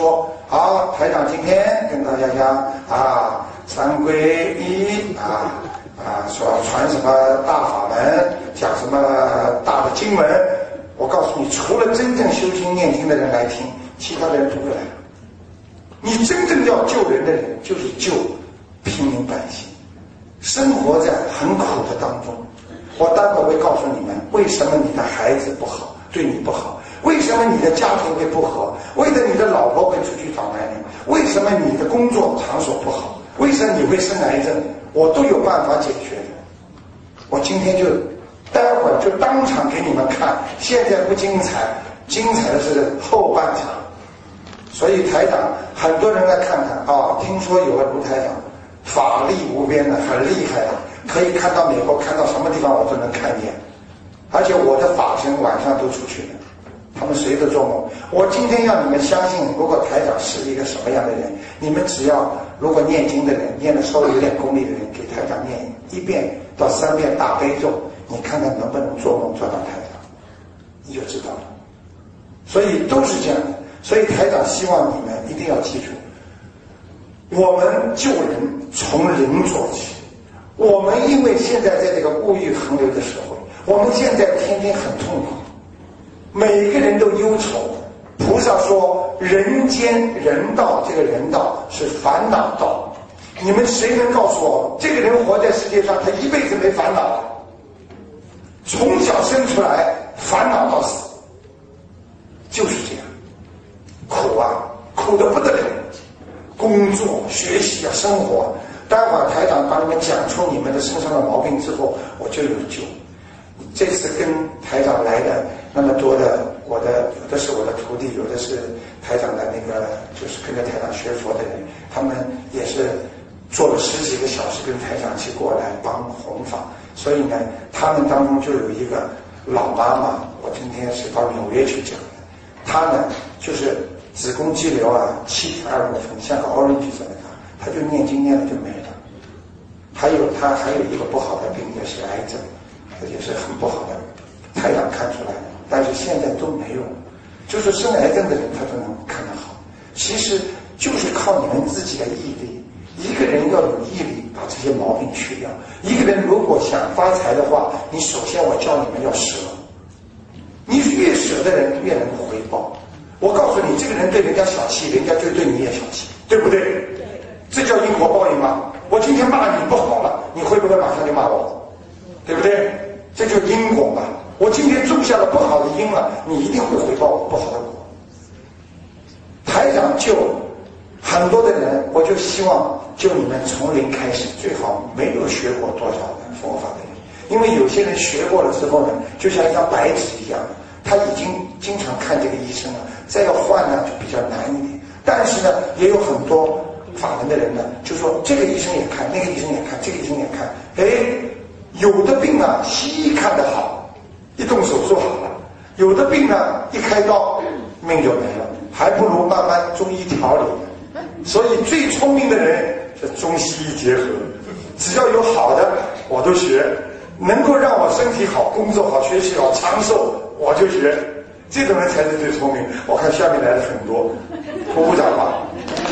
好，台长今天跟大家讲啊，三皈依啊啊，说传什么大法门，讲什么大的经文。我告诉你，除了真正修心念经的人来听，其他的人不会来。你真正要救人的人，就是救平民百姓，生活在很苦的当中。我待会会告诉你们，为什么你的孩子不好，对你不好，为什么你的家庭会不和，为什么你的老婆会出去找男人，为什么你的工作场所不好，为什么你会生癌症，我都有办法解决的。我今天就待会儿就当场给你们看，现在不精彩，精彩的是后半场。所以台长很多人来看看啊，听说有个卢台长法力无边的，很厉害的，可以看到美国，看到什么地方我都能看见，而且我的法身晚上都出去了，他们谁都做梦。我今天让你们相信，如果台长是一个什么样的人，你们只要如果念经的人，念的稍微有点功力的人，给台长念一遍到三遍大悲咒，你看看能不能做梦做到台长，你就知道了。所以都是这样的。所以台长希望你们一定要记住，我们救人从零做起。我们因为现在在这个物欲横流的社会，我们现在天天很痛苦，每个人都忧愁。菩萨说人间人道，这个人道是烦恼道。你们谁能告诉我，这个人活在世界上他一辈子没烦恼，从小生出来烦恼到死，就是这样苦啊，苦得不得了。工作、学习啊，生活。待会儿台长帮你们讲出你们的身上的毛病之后，我就有救。这次跟台长来的那么多的，我的有的是我的徒弟，有的是台长的那个，就是跟着台长学佛的人，他们也是坐了十几个小时跟台长一起过来帮弘法。所以呢，他们当中就有一个老妈妈，我今天是到纽约去讲的，她呢就是子宫肌瘤啊，七点二公分，像个 orange 这么大，他就念经念了就没了。还有他还有一个不好的病，也是癌症，也是很不好的，台长看出来的，但是现在都没有。就是生癌症的人他都能看得好，其实就是靠你们自己的毅力。一个人要有毅力，把这些毛病去掉。一个人如果想发财的话，你首先我教你们要舍，你越舍的人越能回报。我告诉你，这个人对人家小气，人家就对你也小气，对不对？这叫因果报应吗？我今天骂你不好了，你会不会马上就骂我？对不对？这就因果嘛。我今天种下了不好的因了，你一定会回报我不好的果。台长救很多的人，我就希望救你们从零开始，最好没有学过多少的佛法的人，因为有些人学过了之后呢，就像一张白纸一样，他已经经常看这个医生了，再要换呢就比较难一点。但是呢，也有很多法门的人呢，就说这个医生也看，那个医生也看，这个医生也看。哎，有的病啊，西医看得好，一动手术好了；有的病呢，一开刀命就没了，还不如慢慢中医调理。所以最聪明的人是中西医结合，只要有好的我都学，能够让我身体好、工作好、学习好、长寿我就学。这种人才是最聪明。我看下面来了很多，鼓鼓掌吧。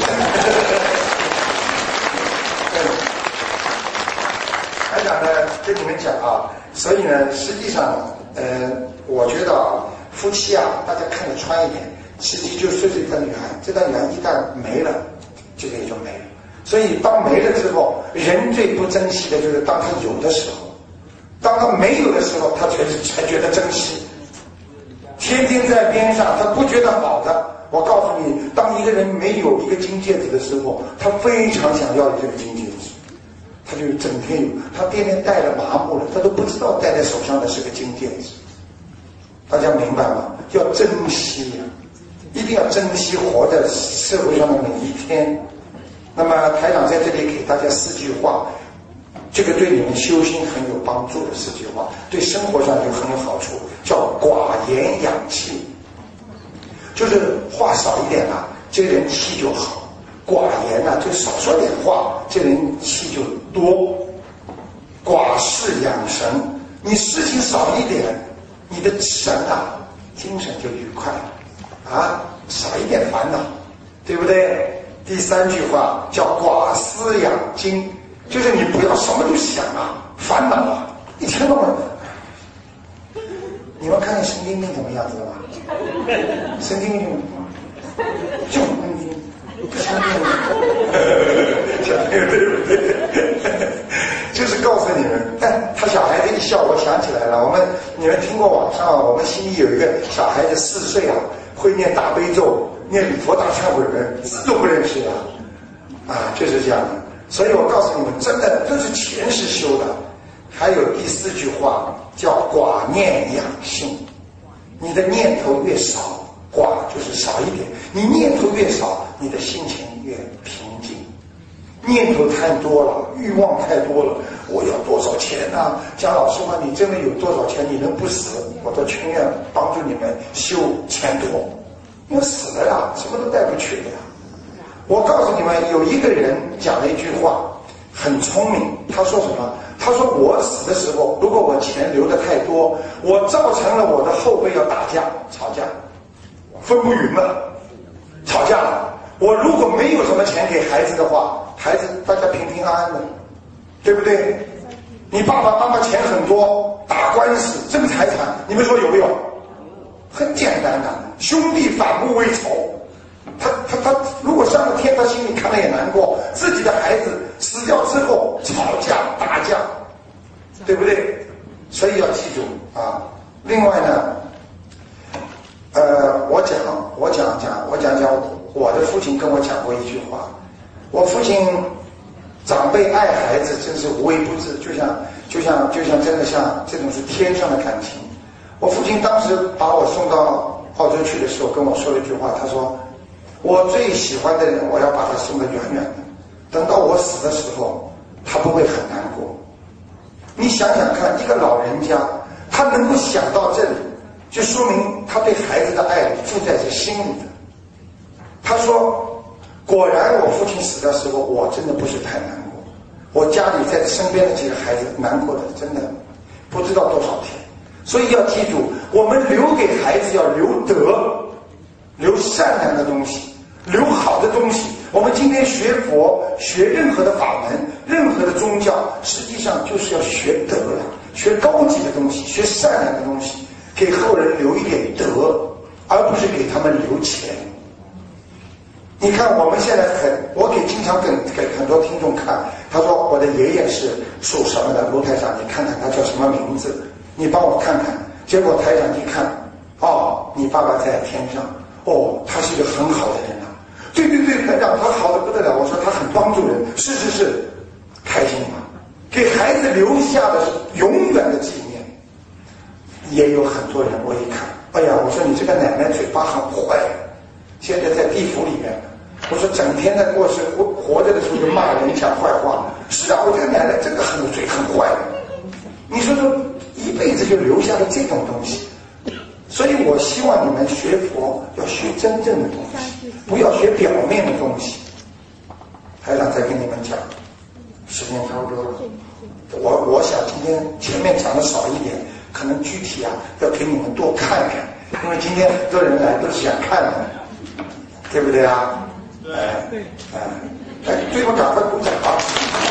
台长呢跟你们讲啊，所以呢，实际上，呃，我觉得啊，夫妻啊，大家看得穿一点，实际就是这个女孩，这个女孩一旦没了，这个也就没了。所以当没了之后，人最不珍惜的就是当他有的时候，当他没有的时候，他才才觉得珍惜。天天在边上，他不觉得好的。我告诉你，当一个人没有一个金戒指的时候，他非常想要这个金戒指，他就整天有，他天天戴了麻木了，他都不知道戴在手上的是个金戒指。大家明白吗？要珍惜呀、啊，一定要珍惜活在社会上的每一天。那么台长在这里给大家四句话，这个对你们修心很有帮助的四句话，对生活上就很有好处，叫寡言养气。就是话少一点啊，这个人气就好；寡言啊，就少说点话，这个人气就多。寡事养神，你事情少一点，你的神啊，精神就愉快啊，少一点烦恼， 对不对？第三句话叫寡思养精，就是你不要什么都想啊，烦恼啊，一天到晚。你们看见神经病怎么样子了吗？神经病就不相信，小朋友对不对？就是告诉你们，但他小孩子一笑，我想起来了，我们你们听过网上我们悉尼有一个小孩子四岁啊，会念大悲咒、念礼佛大忏悔文，字都不认识啊，啊，就是这样的。所以我告诉你们，真的都是前世修的。还有第四句话叫寡念养性，你的念头越少，寡就是少一点，你念头越少，你的心情越平静。念头太多了，欲望太多了，我要多少钱啊？讲老实话，你真的有多少钱，你能不死？我都情愿帮助你们修钱多，因为死了呀，什么都带不去的呀。我告诉你们，有一个人讲了一句话，很聪明。他说什么？他说我死的时候，如果我钱留的太多，我造成了我的后辈要打架、吵架，分不匀了，吵架了。我如果没有什么钱给孩子的话，孩子大家平平安安的，对不对？你爸爸妈妈钱很多，打官司争财产，你们说有没有？很简单的，兄弟反目为仇。他他他，如果上了天，他心里看了也难过。自己的孩子死掉之后，吵架打架，对不对？所以要记住啊。另外呢，呃，我讲我讲讲我讲讲我的父亲跟我讲过一句话。我父亲长辈爱孩子真是无微不至，就像就像就像真的像这种是天上的感情。我父亲当时把我送到澳洲去的时候跟我说了一句话，他说我最喜欢的人，我要把他送得远远的，等到我死的时候他不会很难过。你想想看，一个老人家他能够想到这里，就说明他对孩子的爱住在这心里的。他说果然我父亲死的时候我真的不是太难过，我家里在身边的几个孩子难过的真的不知道多少天。所以要记住，我们留给孩子要留德，留善良的东西，留好的东西。我们今天学佛，学任何的法门，任何的宗教，实际上就是要学德了，学高级的东西，学善良的东西，给后人留一点德，而不是给他们留钱。你看我们现在很，我给经常跟给很多听众看，他说我的爷爷是属什么的，卢台长，你看看他叫什么名字，你帮我看看。结果台长一看，哦，你爸爸在天上，哦，他是一个很好的人啊。对对对，台长，他好的不得了。我说他很帮助人，是是是，开心吗？给孩子留下的是永远的纪念。也有很多人，我一看，哎呀，我说你这个奶奶嘴巴很坏，现在在地府里面。我说整天在过世活活着的时候就骂人讲坏话。是啊，我这个奶奶真的很嘴很坏。你说说，一辈子就留下了这种东西。所以我希望你们学佛要学真正的东西，不要学表面的东西。台长再跟你们讲，时间差不多了。我我想今天前面讲的少一点，可能具体啊要给你们多看看，因为今天很多人来都是想看的，对不对啊？哎哎哎，对我赶快鼓掌啊！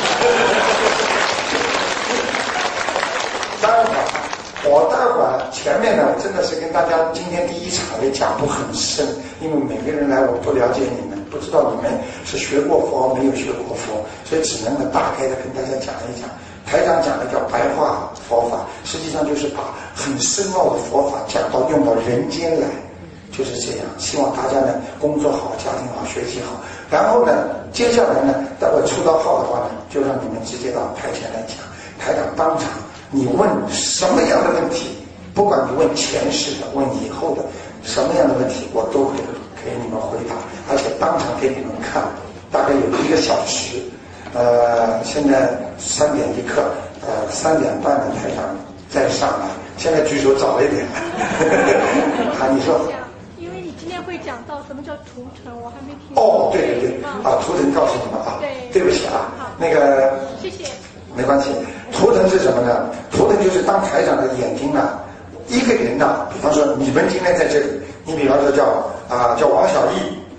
待会儿，我待会儿前面呢，真的是跟大家今天第一场也讲不很深，因为每个人来我不了解你们，不知道你们是学过佛没有学过佛，所以只能呢大概的跟大家讲一讲。台长讲的叫白话佛法，实际上就是把很深奥的佛法讲到用到人间来，就是这样。希望大家呢工作好，家庭好，学习好。然后呢，接下来呢，待会出道号的话呢，就让你们直接到台前来讲，台长当场。你问什么样的问题，不管你问前世的，问以后的，什么样的问题，我都会给你们回答，而且当场给你们看，大概有一个小时。呃，现在三点一刻，呃，三点半的台长再上来。现在举手早一点。啊，你说。 因为你今天会讲到什么叫图腾，我还没听。 哦，对对对，啊，图腾告诉你们啊， 对， 对不起啊，那个， 谢谢。 没关系，图腾是什么呢？图腾就是当台长的眼睛啊，一个人呐、啊，比方说你们今天在这里，你比方说叫啊、呃、叫王小艺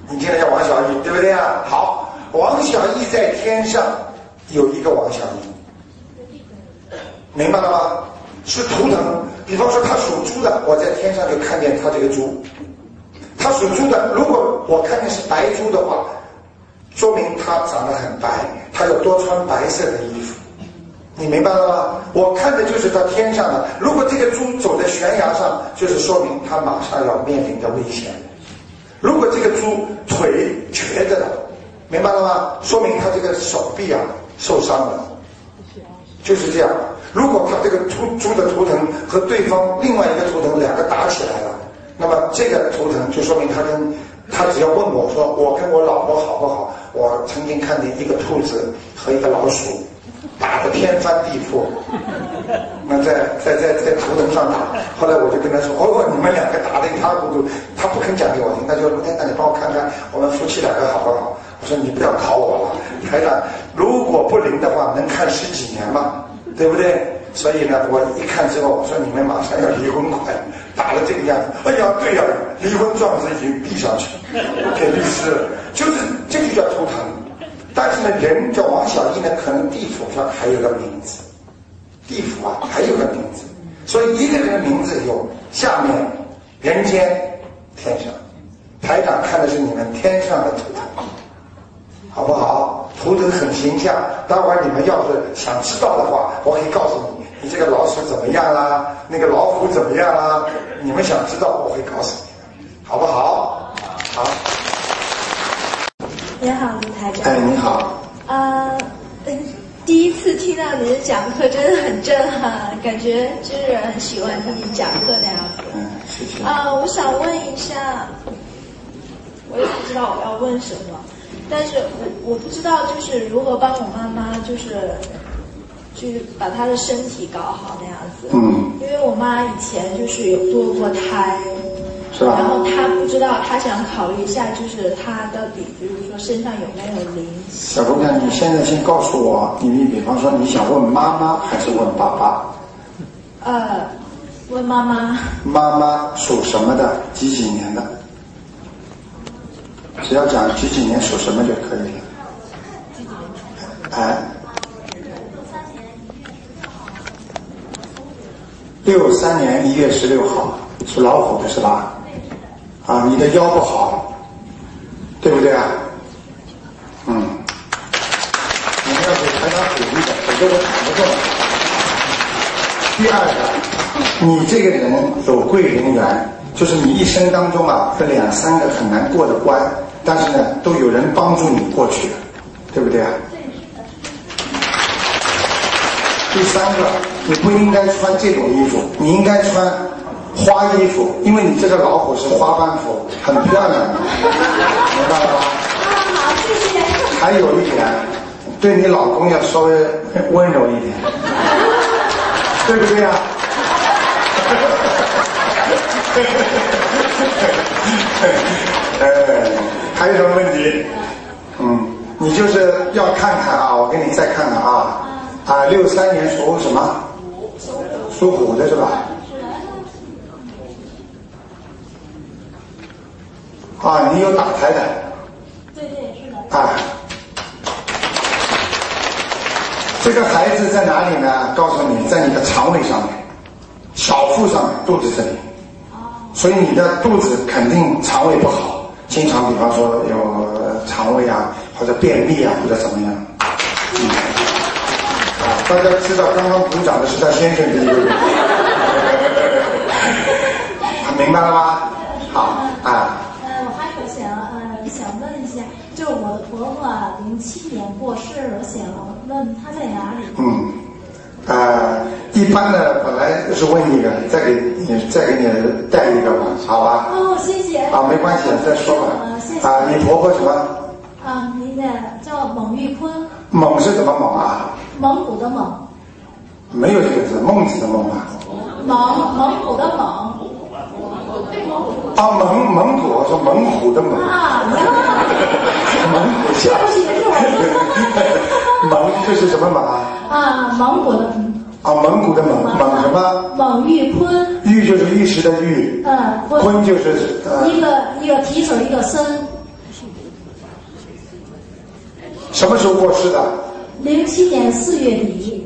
你现在叫王小艺，对不对啊？好，王小艺在天上有一个王小艺，明白了吗？是图腾，比方说他属猪的，我在天上就看见他这个猪。他属猪的，如果我看见是白猪的话，说明他长得很白，他要多穿白色的衣服。你明白了吗？我看的就是他天上的，如果这个猪走在悬崖上，就是说明他马上要面临着危险。如果这个猪腿瘸着的，明白了吗？说明他这个手臂啊受伤了，就是这样。如果他这个猪猪的图腾和对方另外一个图腾两个打起来了，那么这个图腾就说明他跟他只要问我说我跟我老婆好不好，我曾经看见一个兔子和一个老鼠打得天翻地覆，那在在在在图腾上打。后来我就跟他说，哦，你们两个打得一塌糊涂。他不肯讲给我听，他就说，哎，那你帮我看看我们夫妻两个好不好？我说你不要考我了，台长，如果不灵的话，能看十几年吗？对不对？所以呢，我一看之后，我说你们马上要离婚快，打了这个样子。哎呀，对呀，离婚状子已经递上去给律师了，就是这就叫图腾。但是呢，人叫王小艺呢，可能地府上还有个名字，地府啊还有个名字，所以一个人的名字有下面、人间、天上。台长看的是你们天上的图腾，好不好？图腾很形象，待会儿你们要是想知道的话，我可以告诉你，你这个老鼠怎么样啦，那个老虎怎么样啦，你们想知道我会告诉你们，好不好？好。 你好，卢台长。 哎，你好。 呃，第一次听到你的讲课真的很震撼，感觉就是很喜欢听你讲课那样子。 嗯，谢谢。 啊、呃，我想问一下，我也不知道我要问什么，但是我我不知道就是如何帮我妈妈，就是去把她的身体搞好那样子。 嗯。 因为我妈以前就是有堕过胎。 是吧？ 然后他不知道，他想考虑一下，就是他到底，比如说身上有没有灵气。 小姑娘，你现在先告诉我，你你比方说你想问妈妈还是问爸爸？ 呃，问妈妈。 妈妈属什么的？几几年的？只要讲几几年属什么就可以了。 几几年属什么？ 哎。六三年一月十六号，属老虎的是吧？啊，你的腰不好，对不对啊？嗯，你们要给台长鼓励的，否则我讲不动。第二个，你这个人有贵人缘，就是你一生当中啊，这两三个很难过的关，但是呢，都有人帮助你过去的，对不对啊？第三个，你不应该穿这种衣服，你应该穿花衣服，因为你这个老虎是花斑服，很漂亮的，明白了吗？ 好，谢谢。 还有一点，对你老公要稍微温柔一点，对不对呀？呃，还有什么问题？嗯，你就是要看看啊，我给你再看看啊，啊，六三年属什么？属虎的是吧？啊，你有打胎的？ 对对是的。 啊，这个孩子在哪里呢？告诉你，在你的肠胃上面，小腹上面，肚子这里。所以你的肚子肯定肠胃不好，经常比方说有肠胃啊，或者便秘啊，或者怎么样。嗯。啊，大家知道刚刚鼓掌的是他先生对不对？明白了吗？好啊。 我还有想呃想问一下，就是我的婆婆零七年过世，我想问她在哪里？ 嗯，呃，一般的本来是问一个，再给你再给你带一个吧，好吧？ 哦，谢谢。 啊，没关系，再说吧。 谢谢。 啊，你婆婆什么？ 啊，您的叫蒙玉坤。 蒙是怎么蒙啊？ 蒙古的蒙。 没有这个字，孟子的孟吧？ 蒙蒙古的蒙。 啊，蒙蒙古，我说猛虎的猛。 啊， 蒙古下。 对不起，是我。 蒙就是什么蒙啊？ 啊，蒙古的。 啊，蒙古的蒙，蒙什么？ 蒙玉坤。 玉就是玉石的玉。 嗯。 坤就是呃。 一个一个提手一个身。 什么时候过世的？ 零七年四月底。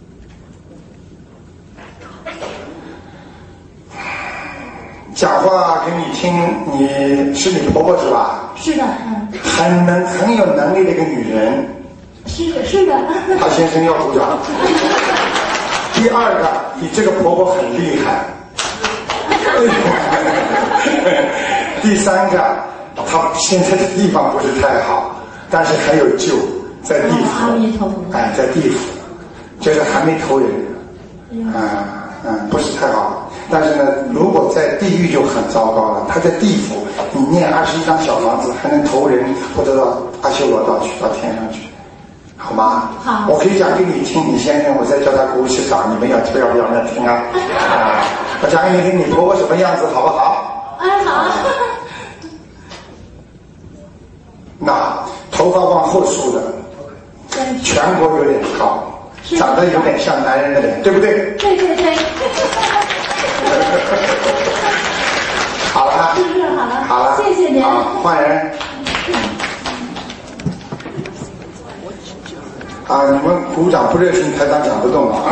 讲话给你听，你是你婆婆是吧？ 是的，嗯。 很能很有能力的一个女人。 是的，是的。 她先生要鼓掌。第二个，你这个婆婆很厉害。第三个，她现在的地方不是太好，但是还有救，在地府。阿弥陀佛。哎，在地府，就是还没投人。嗯嗯，不是太好。但是呢，如果在地狱就很糟糕了。他在地府，你念二十一张小房子，还能投人或者到阿修罗道去，到天上去，好吗？ 好。 我可以讲给你听，你先生，我再叫他鼓起掌，你们要不要不要那听啊？啊，我讲给你听，你婆婆什么样子，好不好？ 哎，好。 那头发往后梳的，颧骨有点高，长得有点像男人的脸，对不对？ 对对对。 好了， 是不是好了？ 好了， 谢谢您。 换人。啊，你们鼓掌不热情，台长讲不动了。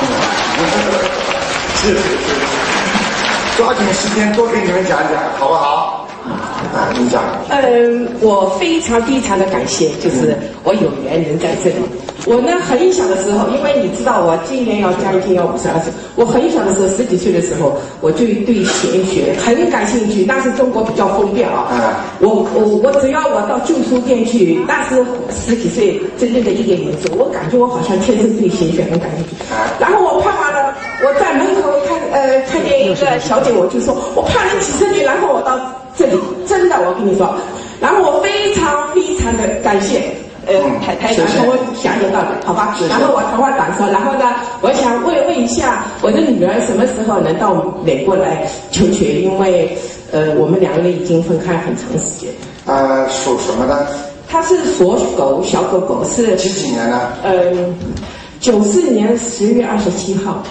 谢谢，抓紧时间多给你们讲讲，好不好？啊，你讲。 嗯，我非常非常的感谢，就是我有缘人在这里。我呢很小的时候，因为你知道我今年要将近要五十二岁，我很小的时候十几岁的时候，我就对玄学很感兴趣。那是中国比较封闭啊，我我我只要我到旧书店去，那是十几岁真正的一点年纪，我感觉我好像天生对玄学很感兴趣。然后我盼完了，我在门口看呃看见一个小姐，我就说我盼你起身去，然后我到这里，真的我跟你说，然后我非常非常的感谢。呃，台台长跟我讲解到的，好吧？然后我长话短说，然后呢，我想问问一下，我的女儿什么时候能到美国来求学？因为呃，我们两个人已经分开很长时间。 呃，属什么的？ 她是属狗，小狗狗是几几年呢？ 嗯，九四年十月二十七号。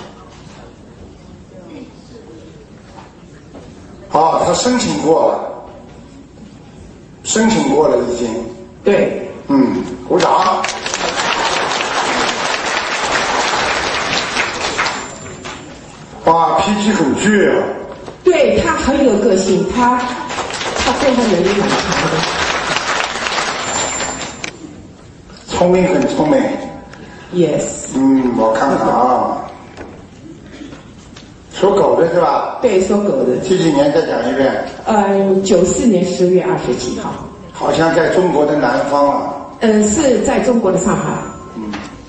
哦，她申请过了，申请过了已经。 对。 嗯，鼓掌。哇，脾气很倔啊。 对，他很有个性，他他沟通能力蛮强的。 聪明，很聪明。 Yes。 嗯，我看看啊。属狗的是吧？ 对，属狗的。 几几年再讲一遍？ 嗯，九四年十月二十七号。 好像在中国的南方啊。 嗯，是在中国的上海。 嗯。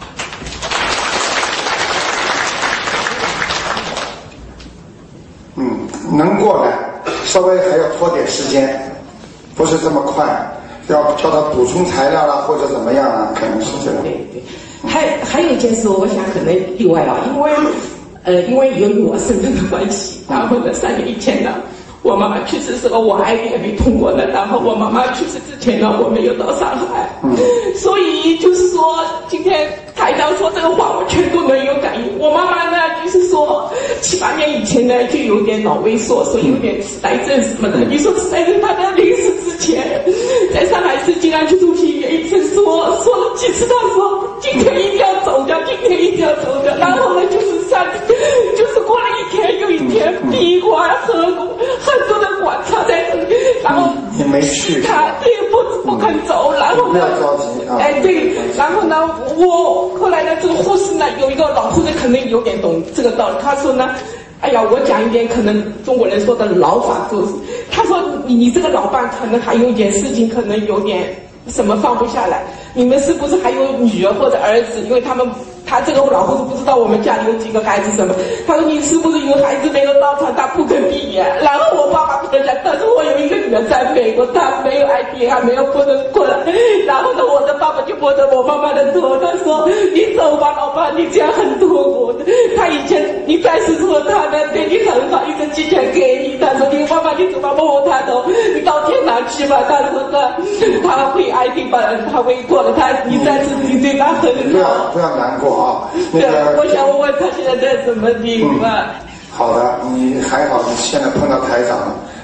嗯，能过来，稍微还要拖点时间，不是这么快，要叫他补充材料啦，或者怎么样啊，可能是这样。 对对，还还有一件事，我想可能例外啊，因为呃，因为由于我身份的关系，然后呢，三年以前呢。我妈妈去世时候，我 I V 也没通过的。然后我妈妈去世之前呢，我没有到上海，嗯、所以就是说，今天台长说这个话，我全都能有感应。我妈妈呢，就是说七八年以前呢，就有点脑萎缩，所以有点痴呆症什么的。你说痴呆症，她在临死之前，在上海市静安区中心医院医生说说了几次，他说今天一定要走掉，今天一定要走掉。然后呢，就是三，就是过了一天又一天，闭关合谷。很多的观察在这里，然后你没去， 他也不不肯走，然后呢， 不要着急啊！ 哎对，然后呢，我后来呢，这个护士呢，有一个老护士可能有点懂这个道理，他说呢，哎呀，我讲一点可能中国人说的老法做事，他说你你这个老伴可能还有一点事情，可能有点什么放不下来，你们是不是还有女儿或者儿子？因为他们。他这个老护士不知道我们家里有几个孩子什么，他说你是不是有孩子没有到场，他不肯闭眼。然后我爸爸不能讲，但是我有一个女儿在美国，她没有 I D， 还没有不能过来。然后呢，我的爸爸就摸着我妈妈的头，他说你走吧，老爸，你这样很痛苦的。他以前你在世时候，他呢对你很好，一直寄钱给你。他说你妈妈，你走吧，摸摸他头，你到天堂去吧。他说呢，他会 I D 吧，他会过了。他你在世你对他很好。 不要不要难过。啊，那个， 我想问他现在在什么地方？ 嗯、好的，你还好，你现在碰到台长了。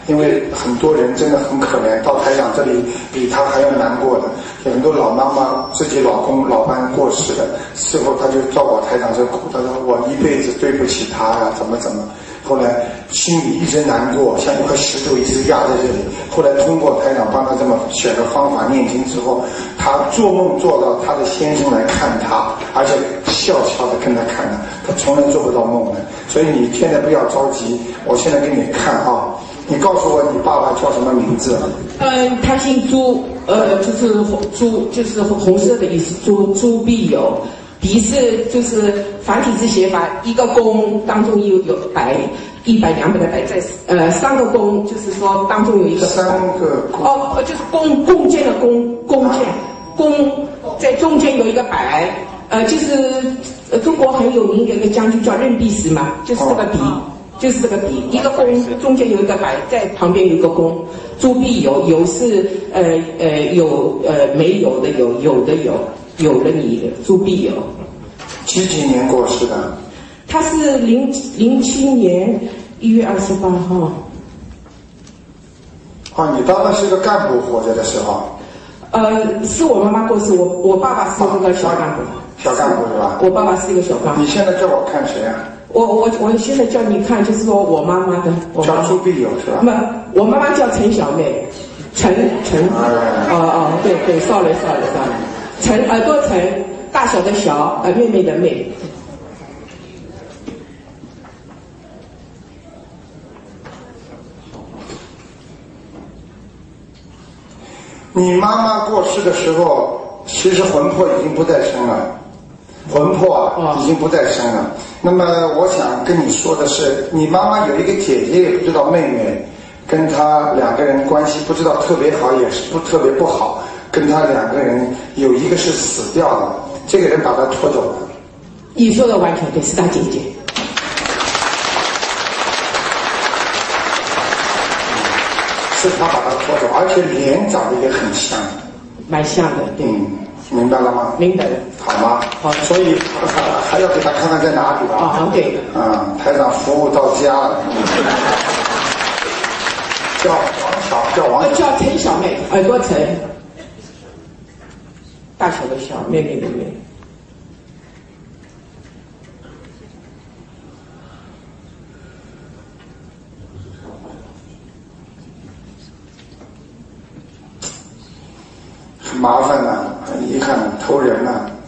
因为很多人真的很可怜，到台长这里比他还要难过的。有很多老妈妈自己老公老伴过世了，事后她就到我台长这哭，她说我一辈子对不起他呀、啊，怎么怎么。后来心里一直难过，像一块石头一直压在这里。后来通过台长帮他这么选个方法念经之后，他做梦做到他的先生来看他，而且笑笑的跟他看他，他从来做不到梦的。所以你现在不要着急，我现在给你看啊，你告诉我你爸爸叫什么名字？ 呃，他姓朱，呃，就是朱，就是红色的意思，朱朱必友。笔是就是繁体字写法，一个弓当中有有百，一百两百的百，在呃三个弓，就是说当中有一个三个弓哦，就是弓弓箭的弓弓箭弓在中间有一个百，呃，就是呃中国很有名的一个将军叫任弼时嘛，就是这个笔。哦就是这个笔，一个弓中间有一个百，在旁边有一个弓。朱必有，有是呃呃有呃没有的有，有的有，有了你的朱必有。 几几年过世的？ 他是零零七年一月二十八号。 哦，你爸爸是个干部活着的时候。 呃，是我妈妈过世，我我爸爸是那个小干部。 小干部是吧？ 我爸爸是一个小干部。 你现在叫我看谁啊？ 我我我现在叫你看，就是说我妈妈的，我妈妈叫朱必有是吧？ 那我妈妈叫陈小妹，陈陈，哦哦，对对，少了少了少了，陈耳朵陈，大小的小，呃妹妹的妹。 你妈妈过世的时候，其实魂魄已经不在身了。魂魄啊，已经不在身了。那么我想跟你说的是，你妈妈有一个姐姐，也不知道妹妹，跟她两个人关系不知道特别好，也是不特别不好。跟她两个人有一个是死掉了，这个人把她拖走了。 你说的完全对，是她姐姐。 是她把她拖走，而且脸长得也很像， 蛮像的，对。 嗯，明白了吗？ 明白了。 好吗？ 好。 所以还还要给他看看在哪里吧。 啊，对。 嗯，台长服务到家了。叫王小，叫王小。 叫陈小妹，耳朵陈，大小的小，妹妹的妹。 很麻烦呐、啊，很遗憾，投人了、啊，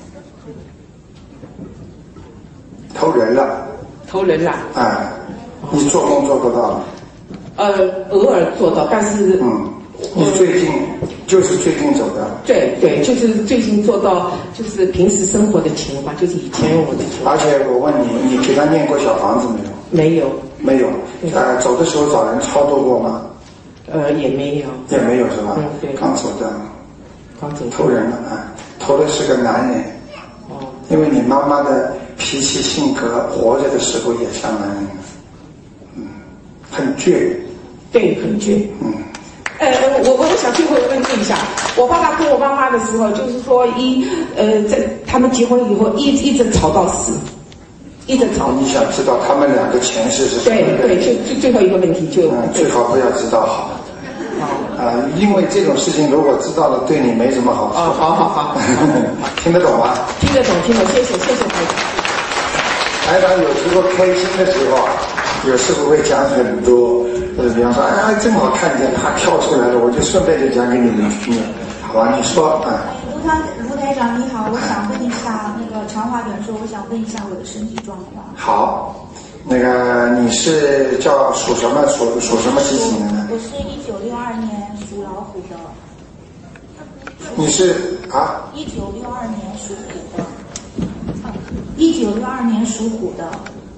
投人了， 投人了。 哎，你做梦做不到？ 呃，偶尔做到，但是嗯，你最近就是最近走的。 对对，就是最近做到，就是平时生活的情况，就是以前我的情况。 而且我问你，你给他念过小房子没有？ 没有。 没有。呃，走的时候找人超度过吗？ 呃，也没有。 也没有是吧？ 嗯，对。 刚走的。 刚走。 投人了啊，投的是个男人。 哦。因为你妈妈的脾气性格，活着的时候也像男人，嗯，很倔。 对，很倔。 嗯。 呃，我我想最后问一下，我爸爸跟我妈妈的时候，就是说一呃，在他们结婚以后一一直吵到死，一直吵。 你想知道他们两个前世是什么？ 对对，就就最后一个问题就。 嗯，最好不要知道好。啊、呃，因为这种事情如果知道了，对你没什么好处。 哦，好好好， 听得懂吗？ 听得懂，听得懂，谢谢谢谢台长。 台长有时候开心的时候啊，有时候会讲很多，呃，比方说，哎，正好看见他跳出来了，我就顺便就讲给你们听了，好吧？你说啊。 卢台卢台长你好，我想问一下那个长话短说，我想问一下我的身体状况。 好。那个你是叫属什么属属什么几几年的？ 我是一九六二年属老虎的。 你是啊？ 一九六二年属虎的。一九六二年属虎的。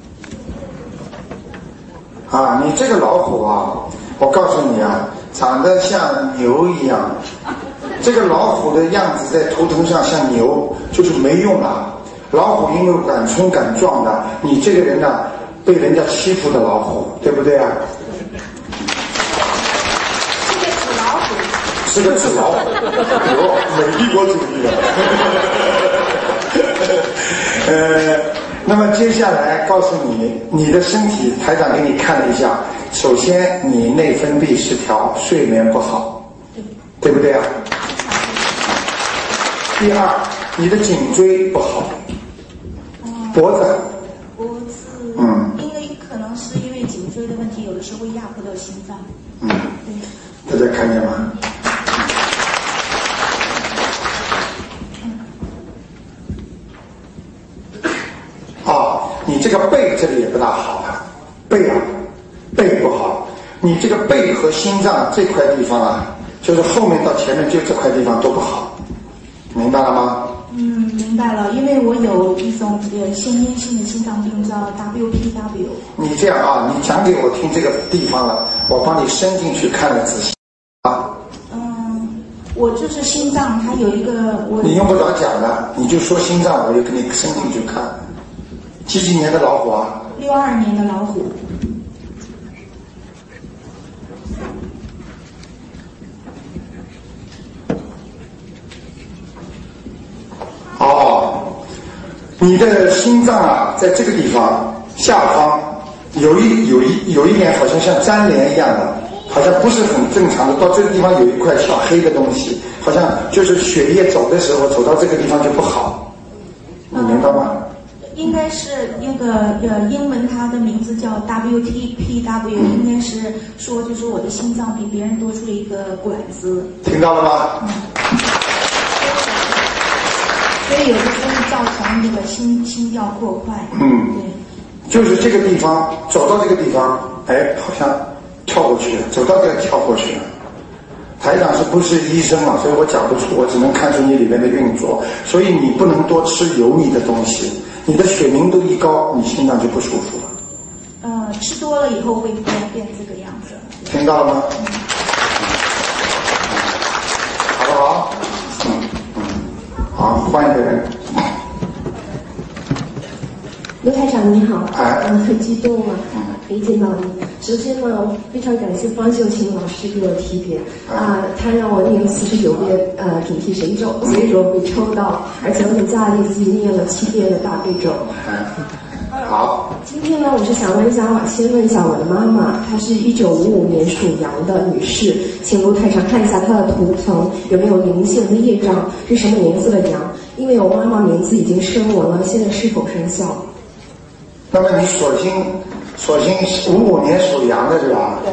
啊，你这个老虎啊，我告诉你啊，长得像牛一样。这个老虎的样子在图腾上像牛，就是没用啊。老虎因为敢冲敢撞的，你这个人呢、啊？被人家欺负的老虎，对不对啊？是个纸老虎。是个纸老虎，哟，美帝国主义的。呃， 那么接下来告诉你，你的身体台长给你看了一下，首先你内分泌失调，睡眠不好，对不对啊？第二，你的颈椎不好，脖子， 脖子， 嗯， 因为可能是因为颈椎的问题，有的时候会压迫到心脏。 嗯，大家看见吗？啊，你这个背这里也不大好啊，背啊，背不好。你这个背和心脏这块地方啊，就是后面到前面就这块地方都不好，明白了吗？ 嗯，明白了，因为我有一种呃先天性的心脏病叫 W P W。 你这样啊，你讲给我听这个地方了，我帮你伸进去看了仔细啊。 嗯，我就是心脏，它有一个我。 你用不着讲的，你就说心脏，我就给你伸进去看。几几年的老虎啊？ 六二年的老虎。 哦，你的心脏啊，在这个地方下方有一有一有一点好像像粘连一样的，好像不是很正常的。到这个地方有一块小黑的东西，好像就是血液走的时候走到这个地方就不好，你明白吗？ 应该是那个呃，英文它的名字叫 W T P W，、嗯、应该是说就是我的心脏比别人多出了一个管子。 听到了吗？ 嗯。所以有的时候会造成那个心心跳过快。 嗯， 对， 就是这个地方走到这个地方，哎，好像跳过去了，走到这个跳过去了。台长是不是医生嘛，所以我讲不出，我只能看出你里面的运作。所以你不能多吃油腻的东西，你的血凝度一高，你心脏就不舒服了。 呃，吃多了以后会变变这个样子。 听到了吗？嗯、好不好？嗯嗯，好，换一个人。 卢台长你好， 哎， 嗯，很激动啊，可以见到你。首先呢，非常感谢方秀琴老师给我提点啊，他让我念四十九遍呃主题神咒，所以说被抽到，而且我在家里自己念了七遍的大悲咒。 好。 今天呢，我是想问一下，先问一下我的妈妈，她是一九五五年属羊的女士，请卢台长看一下她的图腾有没有灵性的业障，是什么颜色的羊？因为我妈妈名字已经升文了，现在是否生效？ 那么你索性索性五五年属羊的是吧？ 对。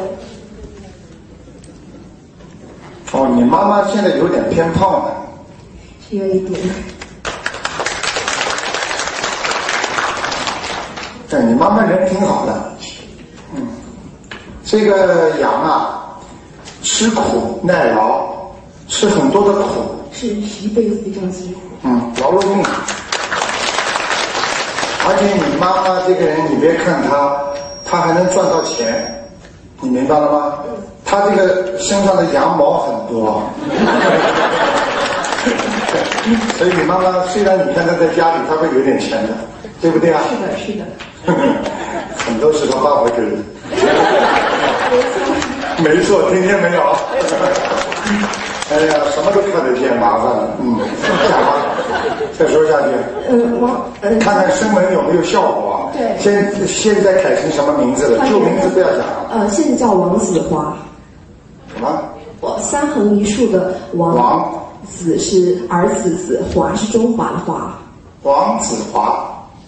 哦，你妈妈现在有点偏胖了。 是有一点。 对，你妈妈人挺好的。嗯，这个羊啊，吃苦耐劳，吃很多的苦。 是一辈子非常辛苦。 嗯，劳碌命。而且你妈妈这个人，你别看她，她还能赚到钱，你明白了吗？她这个身上的羊毛很多，所以你妈妈虽然你看她在家里，她会有点钱的，对不对啊？ 是的，是的。 很多时候爸爸给你。没错，听见没有？哎呀，什么都看得见，麻烦了。嗯，讲吧，再说下去。 嗯，王，嗯， 看看声纹有没有效果。 对。 现现在改成什么名字了？旧名字不要讲了。 呃，现在叫王子华。 什么？ 我三横一竖的王。 王。 子是儿子子，华是中华的华。 王子华。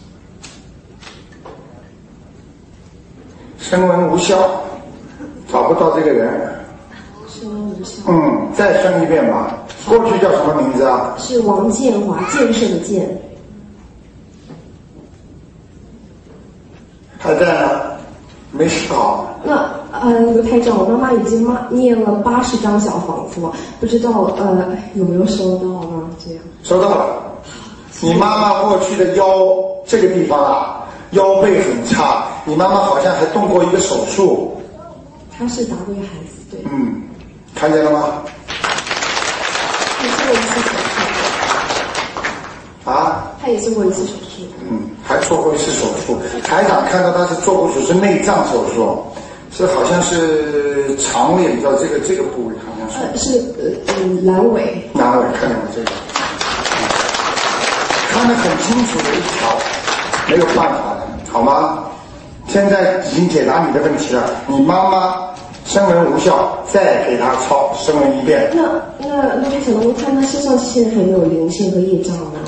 声纹无效，找不到这个人。嗯，再生一遍吧。过去叫什么名字啊？ 是王建华，建设的建。 还在呢，没死好。 那呃，卢台长，我妈妈已经念了八十张小房子了，不知道呃有没有收到呢？这样。 收到了。你妈妈过去的腰这个地方啊，腰背很差，你妈妈好像还动过一个手术。 她是打过一个孩子，对。 嗯。看见了吗？ 也做过一次手术。 啊？ 他也做过一次手术。 嗯，还做过一次手术。台长看到他是做过手术，是内脏手术，是好像是肠胃比较这个这个部位，好像是。 呃，是呃嗯阑尾。 阑尾，看见了这个，嗯、看得很清楚的一条， 没有办法的，好吗？现在已经解答你的问题了，你妈妈声闻无效，再给她抄声闻一遍。 那那那他想问看他身上现在还有没有灵性和业障呢？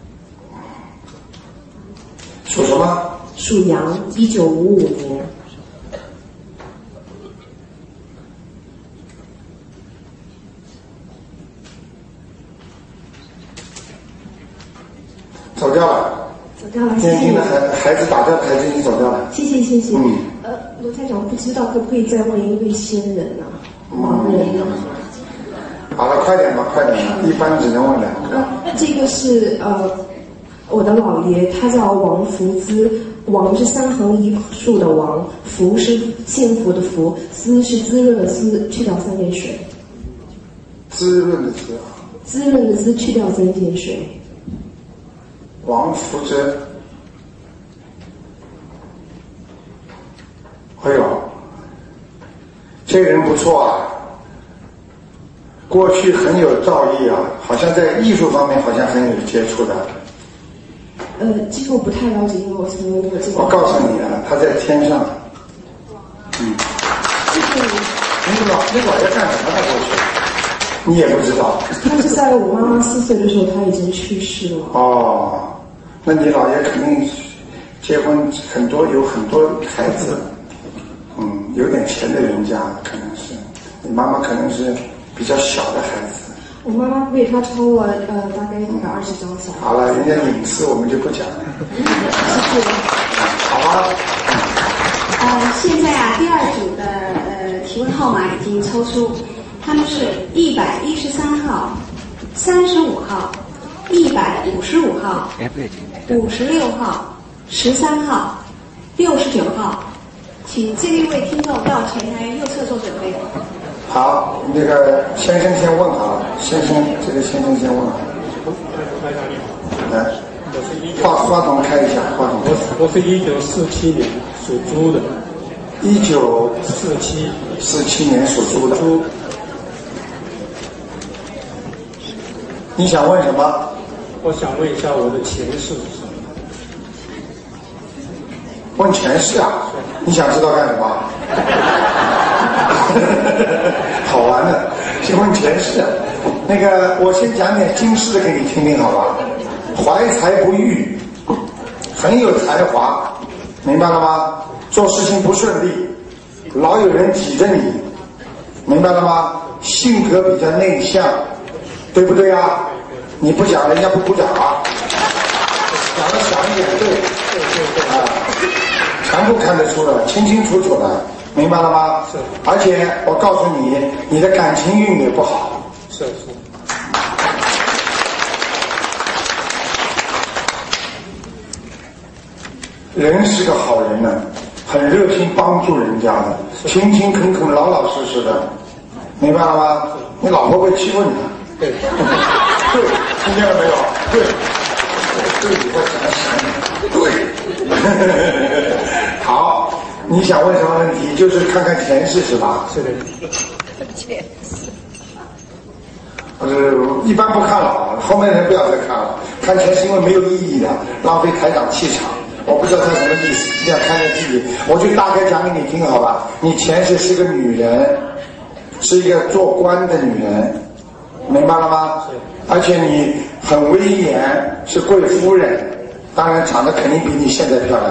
属什么？ 属羊，一九五五年。 走掉了。 走掉了，谢谢年轻的孩孩子打掉的孩子已经走掉了。 谢谢谢谢。 嗯。 呃，罗台长，不知道可不可以再问一位仙人呢、啊？盲人呢？ 好了，快点吧，快点吧，一般只能问两个。 呃，这个是呃，我的姥爷，他叫王福滋，王是三横一竖的王，福是幸福的福，滋是滋润的滋，去掉三点水。 滋润的滋。 滋润的滋，去掉三点水。 王福之，哎呦，这人不错啊，过去很有造诣啊，好像在艺术方面好像很有接触的。 呃，其实我不太了解，因为我曾经过这个。 我告诉你啊，他在天上。嗯。 谢谢你。 你老你老爷干什么呢？过去？你也不知道。 他是在我妈妈四岁的时候，他已经去世了。 哦。那你姥爷肯定结婚很多，有很多孩子，嗯，有点钱的人家可能是，你妈妈可能是比较小的孩子。 我妈妈为他抄了呃大概一百二十张小。 好了，人家隐私我们就不讲了。 谢谢。 好吧。 呃，现在啊，第二组的呃提问号码已经抽出，他们是一百一十三号、三十五号、一百五十五号。五十六号、十三号、六十九号，请这一位听众到前台右侧做准备。 好，那个先生先问好了，先生这个先生先问好。来，话话筒开一下，话筒。 我我是一九四七年属猪的。 一九四七四七年属猪的。 猪。 你想问什么？ 我想问一下我的前世是什么？ 问前世啊？你想知道干什么？好玩的，先问前世。那个，我先讲点今世的给你听听，好吧？怀才不遇，很有才华，明白了吗？做事情不顺利，老有人挤着你，明白了吗？性格比较内向，对不对啊？你不讲，人家不鼓掌啊！讲的响一点，对，对对对啊，全部看得出来，清清楚楚的，明白了吗？ 是。 而且我告诉你，你的感情运也不好。 是是。 人是个好人呢，很热心帮助人家的，勤勤恳恳、老老实实的，明白了吗？你老婆会欺负你的。 对。 对，听见了没有？对，对，我讲的响对。好，你想问什么问题？就是看看前世是吧？ 是的。 前世。 呃，一般不看了，后面人不要再看了。看前世因为没有意义的，浪费台长气场。我不知道他什么意思，一定要看见自己。我就大概讲给你听，好吧？你前世是个女人，是一个做官的女人，明白了吗？而且你很威严，是贵夫人，当然长得肯定比你现在漂亮。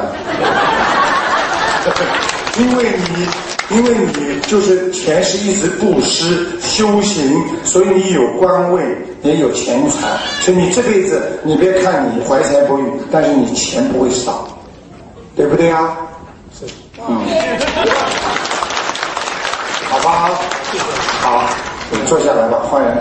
因为你，因为你就是前世一直布施修行，所以你有官位，也有钱财，所以你这辈子，你别看你怀才不遇，但是你钱不会少，对不对啊？ 是。 嗯。好吧。好，你坐下来吧，换人。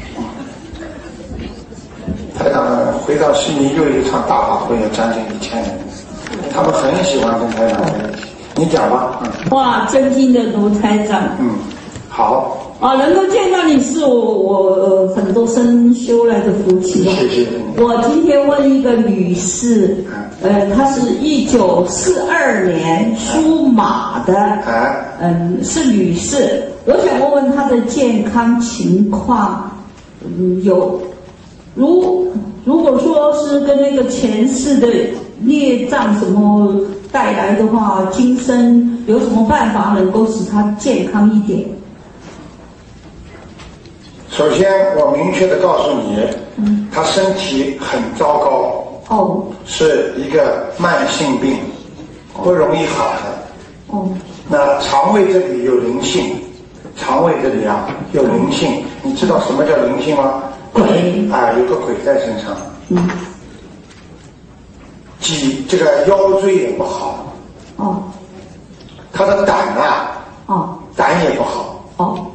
台长回到悉尼又一场大法会，有将近一千人，他们很喜欢跟台长在一起。你讲吧。嗯。 哇，尊敬的卢台长。 嗯，好。 啊，能够见到你是我我、呃、很多生修来的福气。 谢谢。 我今天问一个女士，呃，她是一九四二年属马的，嗯，是女士。我想问问她的健康情况，嗯，有如如果说是跟那个前世的孽障什么带来的话，今生有什么办法能够使他健康一点？ 首先，我明确的告诉你，嗯，他身体很糟糕， 哦， 是一个慢性病，不容易好的。 哦， 那肠胃这里有灵性，肠胃这里啊有灵性，你知道什么叫灵性吗？ 鬼啊，有个鬼在身上。 嗯。 脊这个腰椎也不好。 哦。 他的胆啊。 哦。 胆也不好。 哦。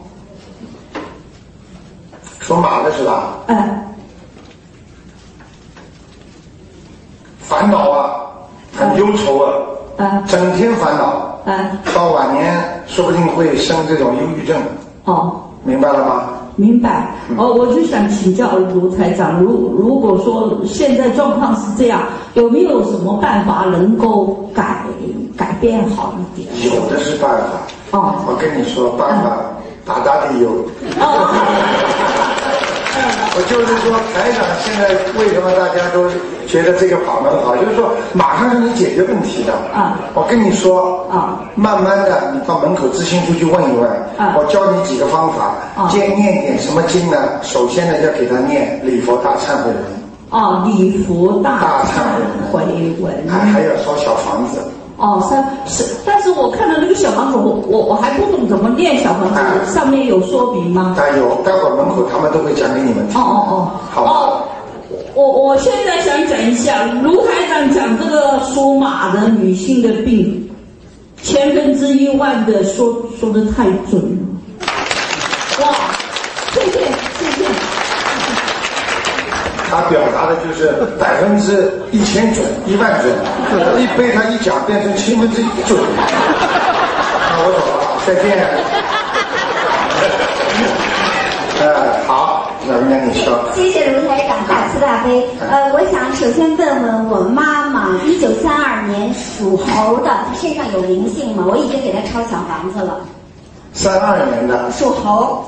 属马的是吧？ 嗯。 烦恼啊，很忧愁啊。 嗯。 整天烦恼。 嗯。 到晚年说不定会生这种忧郁症。 哦。 明白了吗？ 明白。哦，我就想请教卢台长，如如果说现在状况是这样，有没有什么办法能够改改变好一点？ 有的是办法。 哦， 我跟你说，办法大大的有。 哦。 我就是说，台长现在为什么大家都觉得这个法门好，就是说马上让你解决问题的。 啊。 我跟你说。 啊。 慢慢的，你到门口知心处去问一问。啊。我教你几个方法。啊。先念点什么经呢？首先呢，要给他念礼佛大忏悔文。 哦，礼佛大大忏悔文。 还还要烧小房子。 哦，三是，但是我看到那个小房子，我我我还不懂怎么念小房子，啊、上面有说明吗？ 啊，有，待会儿门口他们都会讲给你们听。 哦哦哦， 好。 哦，我我现在想讲一下，卢台长讲这个属马的女性的病，千分之一万的说说的太准了。哇，谢谢谢谢。 他表达的就是百分之一千准，一万准，一被他一讲变成千分之一准。那我走了，再见。呃，好，老娘你说。 谢谢卢台长大慈大悲。呃，我想首先问问我妈妈，一九三二年属猴的，她身上有灵性吗？我已经给她抄小房子了。 三二年的。 属猴。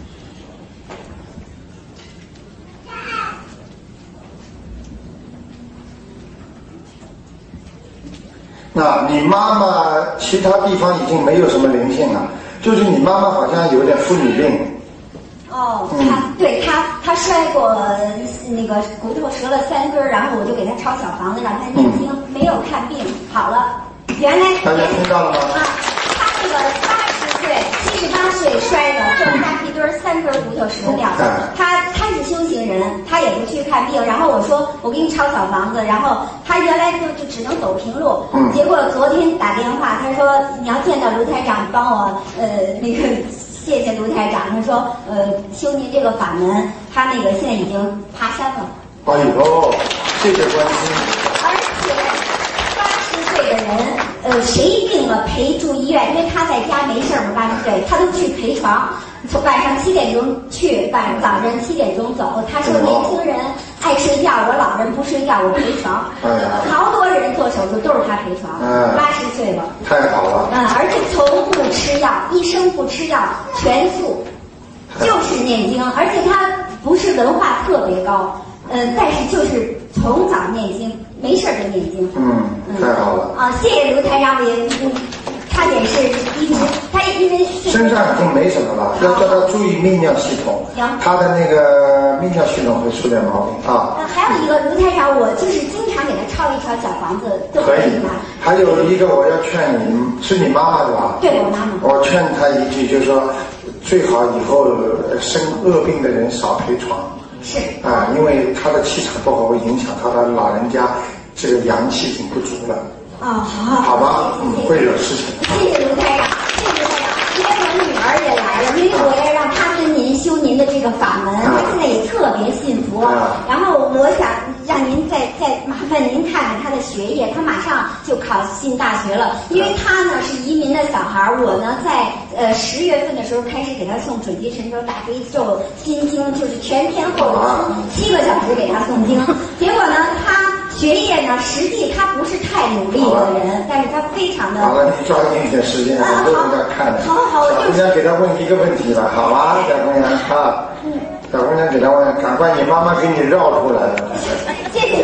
那你妈妈其他地方已经没有什么灵性了，就是你妈妈好像有点妇女病。 哦，她、嗯、对她她摔过那个骨头折了三根，然后我就给她抄小房子让她念经、嗯，没有看病，好了。原来大家听到了吗？ 啊，她那个八十岁、七十八岁摔的，这么大屁墩儿，三根骨头折掉。她她是修行人，她也不去看病。然后我说我给你抄小房子，然后她原来就就只能走平路，嗯、结果昨天打电话，她说你要见到卢台长，帮我呃那个。谢谢卢台长，他说，呃，修您这个法门，他那个现在已经爬山了。 哎呦，谢谢关心。 而且八十岁的人，呃，谁病了陪住医院，因为他在家没事嘛，八十岁，他都去陪床，从晚上七点钟去，晚早上七点钟走。他说年轻人爱睡觉，我老人不睡觉，我陪床。 哎呀， 好多人做手术都是他陪床。嗯，八十岁了。 太好了。 嗯，而且从不吃药，一生不吃药，全素，就是念经，而且他不是文化特别高，呃，但是就是从早念经，没事就念经。 嗯，太好了。 啊，谢谢卢台长，也嗯，差点是一直他因为身上已经没什么了，要叫他注意泌尿系统，他的那个泌尿系统会出点毛病啊。 呃，还有一个卢台长，我就是经常给他抄一抄小房子，都可以吗？还有一个我要劝你，是你妈妈对吧？ 对，我妈妈。 我劝她一句，就是说，最好以后生恶病的人少陪床。 是。 啊，因为她的气场不好，会影响她的老人家这个阳气已经不足了。 啊、哦，好。 好吧，嗯，会有事情。 谢谢卢台长，谢谢卢台长。因为我女儿也来了，因为我要让她跟您修您的这个法门，她现在也特别信佛。然后我想让您再再麻烦您看看她的学业，她马上就考进大学了。因为她呢是移民的小孩，我呢在呃十月份的时候开始给她送准提神咒、大悲咒、心经，就是全天候的七个小时给她诵经。结果呢，她学业呢，实际她不是太努力的人，但是她非常的。 好了，你抓紧一点时间，我都在看着。 好好好， 小姑娘给她问一个问题了，好吧，小姑娘啊，小姑娘给她问，赶快，你妈妈给你绕出来了。 谢谢谢谢卢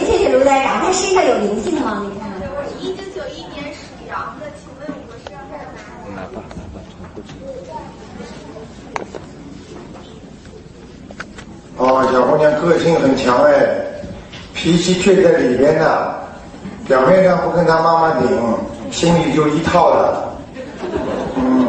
卢台长，他身上有灵性吗？你看。 对，我是一九九一年属羊的，请问我是要干嘛？ 来吧，来吧，传过去。 哦，小姑娘个性很强哎，脾气倔在里边的，表面上不跟她妈妈顶，心里就一套的。嗯，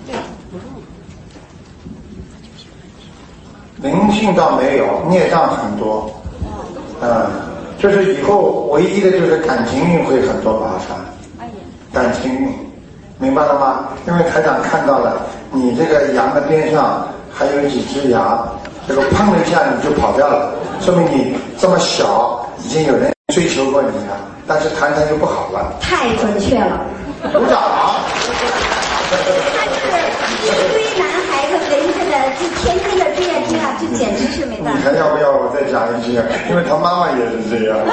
灵性倒没有，孽障很多。嗯，就是以后唯一的就是感情运会很多麻烦，感情运，明白了吗？因为台长看到了你这个羊的边上还有几只羊。这个砰的一下你就跑掉了，说明你这么小已经有人追求过你了，但是谈谈就不好了。 太准确了， 鼓掌。 一堆男孩子围着的，就天天的这样这样，这简直是没办法。 你还要不要我再讲一句？因为他妈妈也是这样，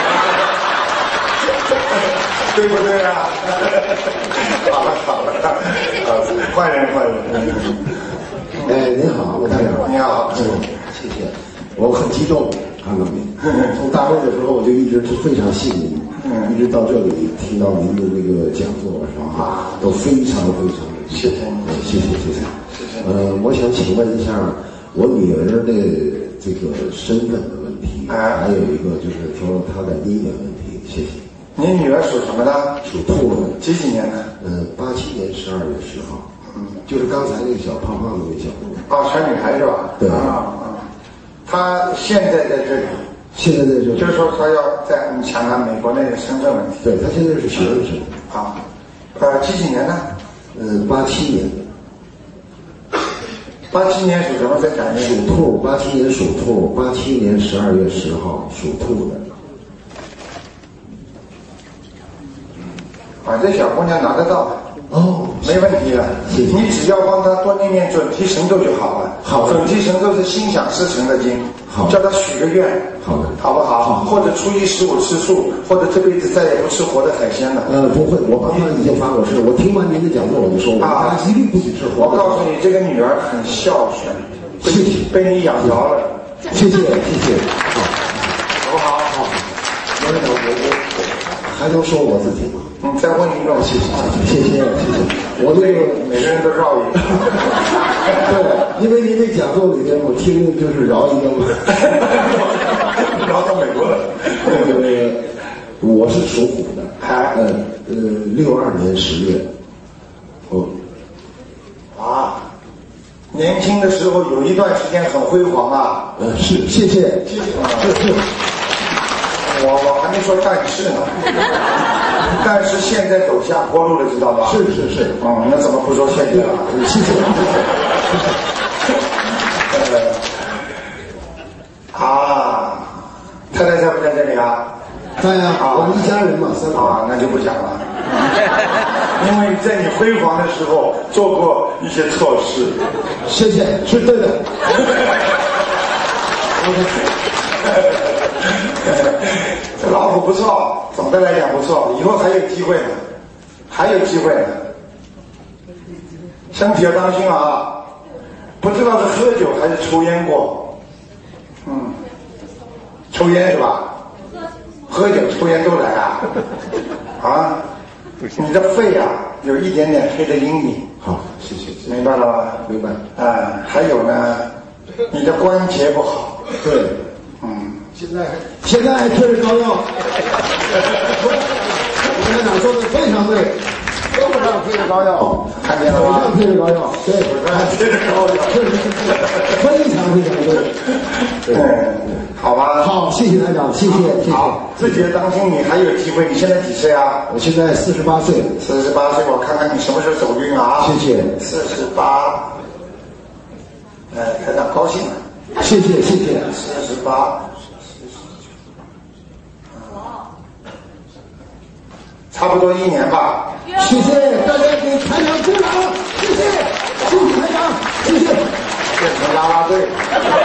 对不对啊？好了好了，换人换人。 哎，您好，陆台长。 你好， 嗯，谢谢。我很激动，看到没？从大会的时候我就一直是非常信您，嗯，一直到这里听到您的这个讲座是吧？都非常非常的谢谢，谢谢谢谢。呃，我想请问一下我女儿的这个身份的问题，还有一个就是说她的姻缘问题，谢谢。 你女儿属什么的？ 属兔的。 几几年的？ 嗯，八七年十二月十号。嗯，就是刚才那个小胖胖的那个小姑娘。 哦，小女孩是吧？ 对。 啊啊，她现在在这里。 现在在这里。 就是说她要在你想看美国那个身份问题。 对，她现在是学生身份。 啊，呃，几几年的？ 嗯，八七年的。 八七年属什么？在讲属兔，八七年属兔，八七年十二月十号属兔的。 啊，这小姑娘拿得到的。 哦， 没问题的。你只要帮她多念念准提神咒就好了。 好。 准提神咒是心想事成的经。 好。 叫她许个愿。 好的。 好不好？好。或者初一十五吃素，或者这辈子再也不吃活的海鲜了。 呃，不会，我爸妈已经发过誓，我听完您的讲座我就说，我啊， 一定不许吃活的。 我告诉你，这个女儿很孝顺， 谢谢， 被你养着了。 谢谢，谢谢。好， 好不好？好。 我我我还能说我自己吗？ 嗯，再问一个， 谢谢，谢谢，谢谢。我这个每个人都绕一个。 对，因为您这讲座里面，我听就是饶一个嘛， 饶到美国了。 呃，我是属虎的，呃呃，六二年十月。哦。 啊，年轻的时候有一段时间很辉煌啊。 呃，是，谢谢， 谢谢。是是。我我还没说但是呢，但是现在走下坡路了，知道吧？ 是是是。 嗯，那怎么不说谢谢了？ 谢谢。 呃，啊，太太在不在这里啊？ 在呀，我们一家人嘛，三个。 啊，那就不讲了，因为在你辉煌的时候做过一些错事。 谢谢，是对的。 这老虎不错，总的来讲不错，以后还有机会呢，还有机会呢。身体要当心啊！不知道是喝酒还是抽烟过，嗯，抽烟是吧？喝酒、抽烟都来啊！啊，你的肺啊有一点点黑的阴影。 好，谢谢， 明白了吗？ 明白。 啊，还有呢，你的关节不好。 对， 嗯。 现在现在还贴着膏药，台长说的非常对，胳膊上贴着膏药， 看见了吗？ 手上贴着膏药，对，手上贴着膏药，确实是非常非常对。 对，好吧。 好，谢谢台长，谢谢谢谢。 好，自己要当心，你还有机会。你现在几岁啊？ 我现在四十八岁。 四十八岁，我看看你什么时候走运啊？ 谢谢。 四十八，呃，台长高兴了。 谢谢谢谢。 四十八。差不多一年吧。 谢谢大家给台长鼓掌，谢谢，谢谢台长，谢谢。 变成啦啦队。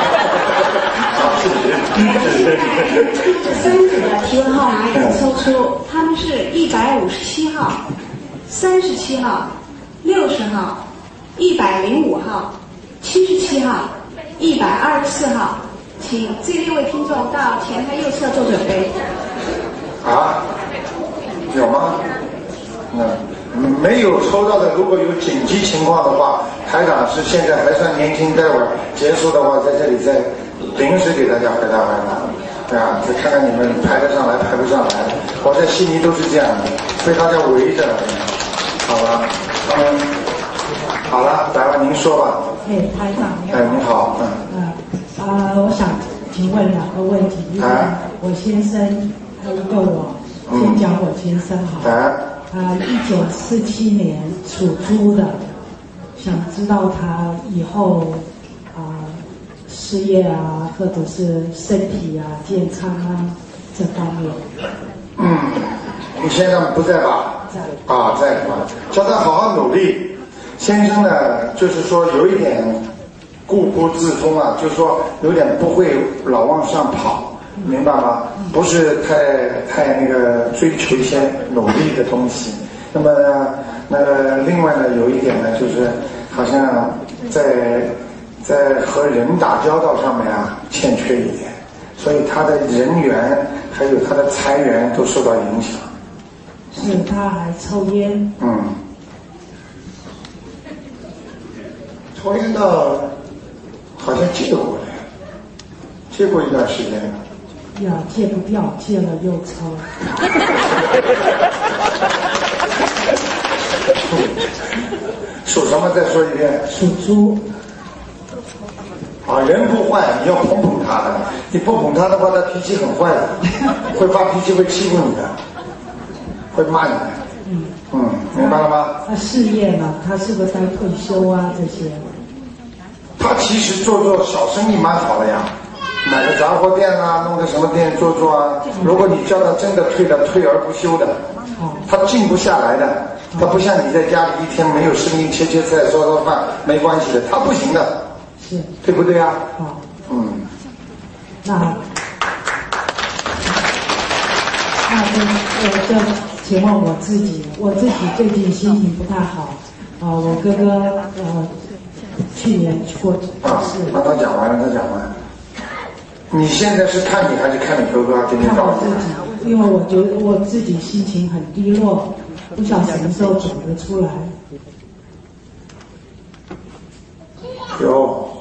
这三组的提问号码已经抽出，他们是一百五十七号、三十七号、六十号、一百零五号、七十七号、一百二十四号，请这六位听众到前台右侧做准备。 啊？有吗？嗯，没有抽到的，如果有紧急情况的话，台长是现在还算年轻，待会儿结束的话，在这里再临时给大家回答回答。对啊，再看看你们排得上来排不上来。我在悉尼都是这样的，所以大家围着。好吧，嗯，好了，来吧，您说吧。 哎，台长你好。 哎，你好，嗯。 呃啊、呃，我想请问两个问题，一个、啊、我先生，还有一个我，先讲我先生好。啊。啊，一九四七年属猪的，想知道他以后啊、呃、事业啊，或者是身体啊、健康啊这方面。 嗯，你先生不在吧？ 在。 啊，在吧？叫他好好努力。先生呢，就是说有一点固步自封啊，就是说有点不会老往上跑。明白吗？不是太太那个追求一些努力的东西。那么呢，那个另外呢，有一点呢，就是好像在在和人打交道上面啊，欠缺一点，所以他的人缘还有他的财源都受到影响。 是，他还抽烟。 嗯。抽烟到好像戒过了，戒过一段时间了。 呀，戒不掉，戒了又抽。 属什么？再说一遍。 属猪。 啊，人不坏，你要捧捧他的。你不捧他的话，他脾气很坏的，会发脾气，会欺负你的，会骂你的。嗯嗯，明白了吗？ 他事业呢？他是不是该退休啊？这些。 他其实做做小生意蛮好的呀。买个杂货店啊，弄个什么店做做啊。如果你叫他真的退了，退而不休的，他静不下来的。他不像你在家里一天没有生意，切切菜、烧烧饭没关系的，他不行的， 是对不对啊？ 好， 嗯。 那那就我就请问我自己，我自己最近心情不太好啊、呃，我哥哥呃去年过世。 让他讲完，让他讲完。你现在是看你还是看你哥哥今天早上？ 看我自己，因为我觉得我自己心情很低落，不晓得什么时候走得出来。 有，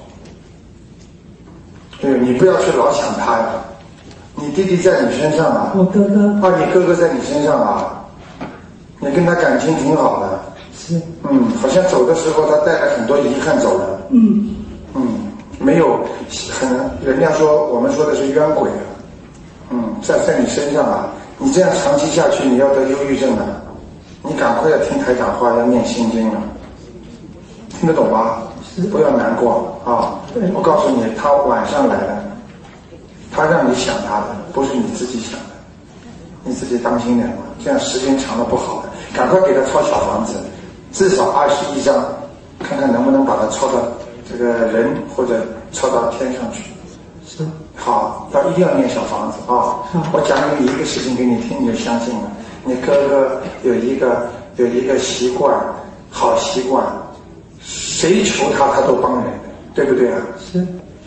对，你不要去老想他呀。你弟弟在你身上啊？ 我哥哥。 啊，你哥哥在你身上啊？你跟他感情挺好的。 是。 嗯，好像走的时候他带了很多遗憾走了。 嗯。 嗯。没有很，人家说我们说的是冤鬼啊，嗯，在在你身上啊，你这样长期下去，你要得忧郁症了，你赶快要听台长话，要念心经了，听得懂吗？不要难过啊！我告诉你，他晚上来了，他让你想他的，不是你自己想的，你自己当心点嘛，这样时间长了不好的，赶快给他抄小房子，至少二十一张，看看能不能把他抄到。这个人或者抄到天上去， 是好，要一定要念小房子啊！我讲你一个事情给你听，你就相信了。你哥哥有一个有一个习惯，好习惯，谁求他他都帮人，对不对啊？ 是。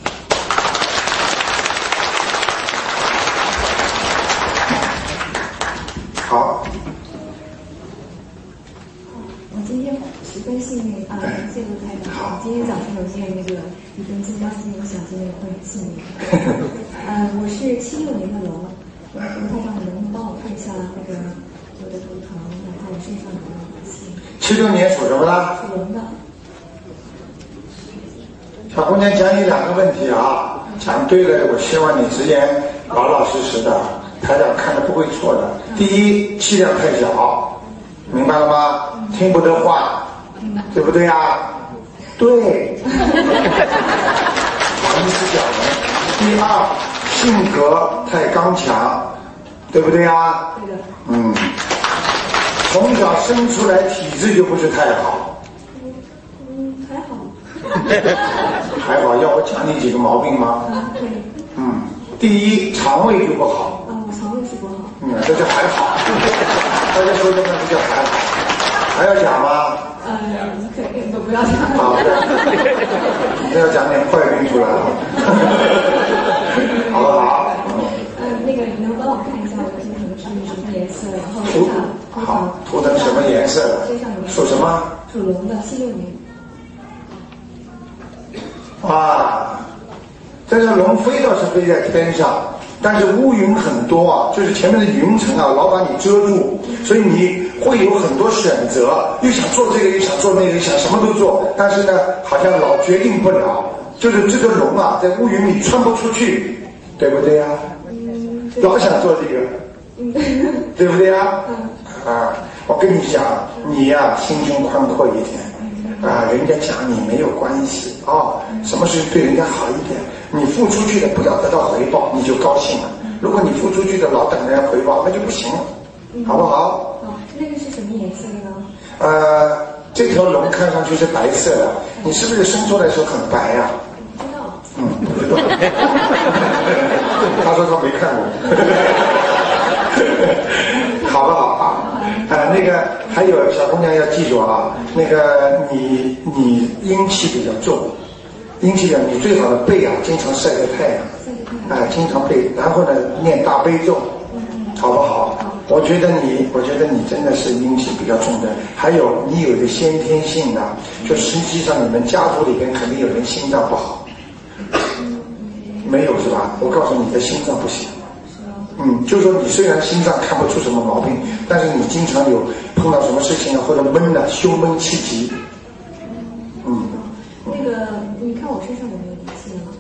好。 我今天十分幸运啊，谢谢台长。今天早上有件那个一份金刚经，我想今天会很幸运。呃，我是七六年的龙，我台长，你能不能帮我看一下那个我的图腾，然后我身上有没有灵性？ 七六年属什么的？ 属龙的。 小姑娘，讲你两个问题啊，讲对了，我希望你直言老老实实的，台长看的不会错的。第一，气量太小，明白了吗？听不得话，对不对啊？对。好意思讲的。第二，性格太刚强，对不对啊？ 对的。 嗯。从小生出来体质就不是太好。 嗯，还好。 还好，要我讲你几个毛病吗？ 嗯，对。 嗯，第一，肠胃就不好。 啊，我肠胃是不好。 嗯，这就还好。大家说这个就叫还好。还要讲吗？ 呃，肯定都不要讲。 好，你要讲点坏运出来了，好不好？ 呃，那个你能帮我看一下我今天的身体？ 颜色，然后图好，图腾什么颜色？ 身上有属什么？ 属龙的，七六年。 哇，这个龙飞倒是飞在天上，但是乌云很多啊，就是前面的云层啊，老把你遮住，所以你会有很多选择，又想做这个，又想做那个，又想什么都做，但是呢，好像老决定不了。就是这个龙啊，在乌云里穿不出去，对不对呀、啊？嗯，老想做这个，嗯，对不对呀、啊？啊，我跟你讲，你呀、啊，心胸宽阔一点。啊，人家讲你没有关系哦，什么事对人家好一点，你付出去的不要得到回报，你就高兴了。如果你付出去的老等人家回报，那就不行了，好不好？ 哦，那个是什么颜色的呢？ 呃，这条龙看上去是白色的，你是不是生出来的时候很白呀、啊？ 不知道。 嗯，不知道。他说他没看过。好不好啊？啊，那个还有小姑娘要记住啊，那个你你阴气比较重，阴气的你最好的背啊，经常晒着太阳，啊，经常背，然后呢念大悲咒，好不好？我觉得你，我觉得你真的是阴气比较重的。还有你有的先天性的，就实际上你们家族里边肯定有人心脏不好，没有是吧？我告诉你，你的心脏不行。嗯，就是说你虽然心脏看不出什么毛病，但是你经常有碰到什么事情啊，或者闷了、啊，胸闷气急。嗯。 那个，你看我身上有没有灵气呢？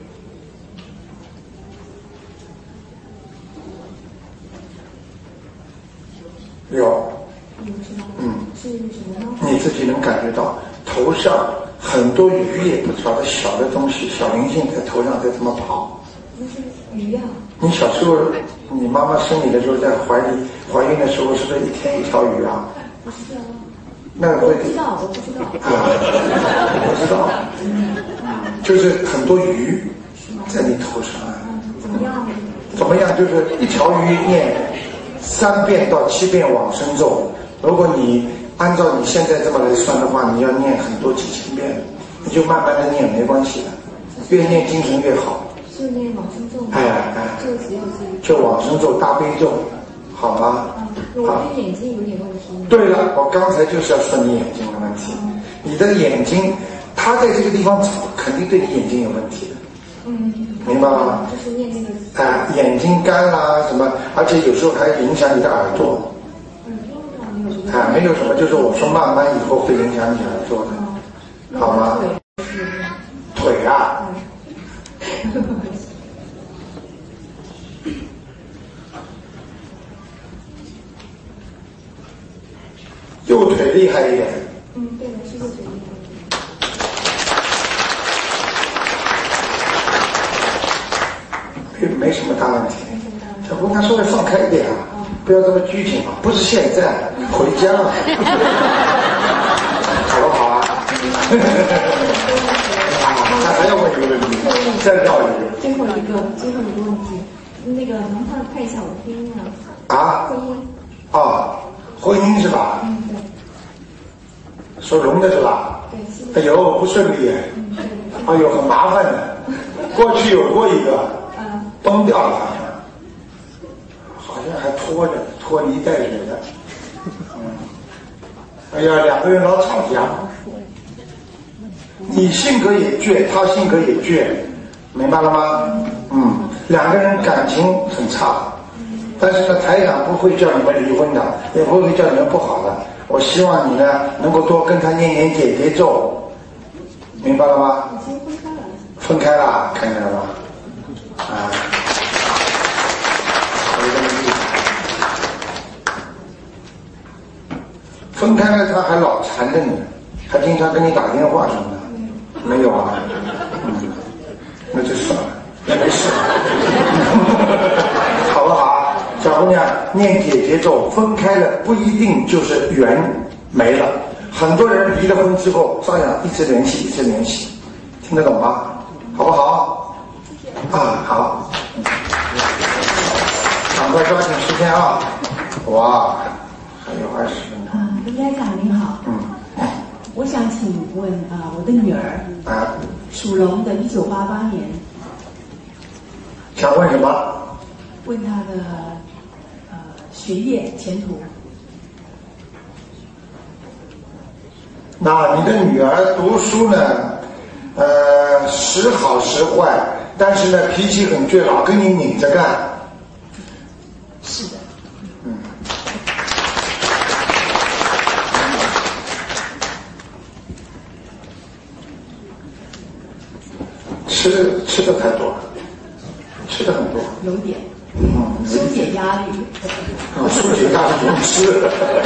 有。 有是吗？ 嗯。 是什么呢？ 你自己能感觉到头上很多鱼也不少的小的东西，小灵性在头上在这么跑。 那是鱼呀、啊。 你小时候，你妈妈生你的时候，在怀里怀孕的时候，是不是一天一条鱼啊？ 不是啊。 那个会。 我不知道，我不知道。 啊，我知道。就是很多鱼在你头上啊。 怎么样？ 怎么样？就是一条鱼念三遍到七遍往生咒。如果你按照你现在这么来算的话，你要念很多几千遍，你就慢慢的念，没关系的，越念精神越好。 就念往生咒， 哎哎， 就只有这个， 就往生咒大悲咒，好吗？ 啊，我的眼睛有点问题。 对了，我刚才就是要说你眼睛的问题。嗯、你的眼睛，它在这个地方走，肯定对你眼睛有问题的。 嗯， 明白吗？ 就是念那个。 哎、啊，眼睛干啦什么，而且有时候还影响你的耳朵。 耳朵没有什么。 啊，没有什么，就是我说慢慢以后会影响你耳朵的，嗯、好吗？腿啊。右腿厉害一点。 嗯，对的，是右腿厉害。没没什么大问题。小姑娘稍微放开一点啊，嗯、不要这么拘谨啊，不是现在，回家了，好不好啊？那还要问一个问题，再绕一个。 最后一个，最后一个问题，那个能不能看一下我的婚姻啊？ 啊？ 婚姻。 哦，婚姻是吧？ 嗯，对。 属龙的是吧？ 对。 哎呦，不顺利。 嗯，对。 哎呦，很麻烦的。过去有过一个， 嗯， 崩掉了，好像还拖着，拖泥带水的。嗯。哎呀，两个人老吵架。你性格也倔，他性格也倔，明白了吗？嗯，两个人感情很差，但是呢，台长不会叫你们离婚的，也不会叫你们不好的。我希望你呢，能够多跟他念念姐姐咒，明白了吗？ 已经分开了。 分开了，看见了吗？啊，分开了，他还老缠着你，还经常跟你打电话什么的。没有啊，嗯，那就算了，那没事，好不好？小姑娘念姐姐咒，分开了不一定就是缘没了，很多人离了婚之后照样一直联系，一直联系，听得懂吗？好不好？啊，好，赶快抓紧时间啊！哇，还有二十分钟。 啊，卢台长您好。嗯。我想请问啊，我的女儿啊， 属龙的，一九八八年。 想问什么？ 问她的呃学业前途。 那你的女儿读书呢，呃，时好时坏，但是呢脾气很倔，老跟你拧着干。 是的。 嗯。吃吃的太多了，吃的很多。 有点。 嗯。 疏解压力。 啊，疏解压力不用吃。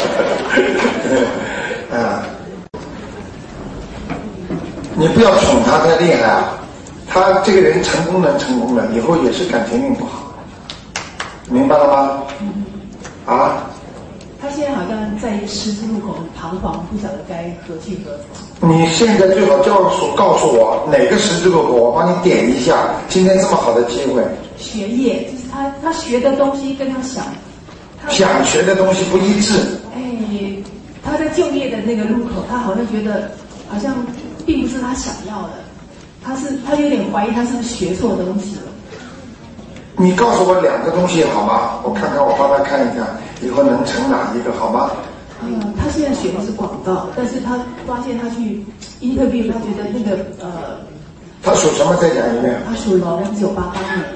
啊。你不要宠他太厉害啊！他这个人成功了，成功了，以后也是感情运不好，明白了吗？ 嗯、 啊？ 他现在好像在一个十字路口彷徨，不晓得该何去何从。 你现在最好告诉告诉我哪个十字路口，我帮你点一下。今天这么好的机会， 学业就是他他学的东西跟他想他想学的东西不一致。 哎，他在就业的那个路口，他好像觉得好像。并不是他想要的，他是他有点怀疑他是不是学错东西了。 你告诉我两个东西好吗？我看看，我帮他看一看，以后能成哪一个好吗？ 嗯，他现在学的是广告，但是他发现他去 interview， 他觉得那个呃， 他属什么？再讲一遍。 他属龙，一九八八年。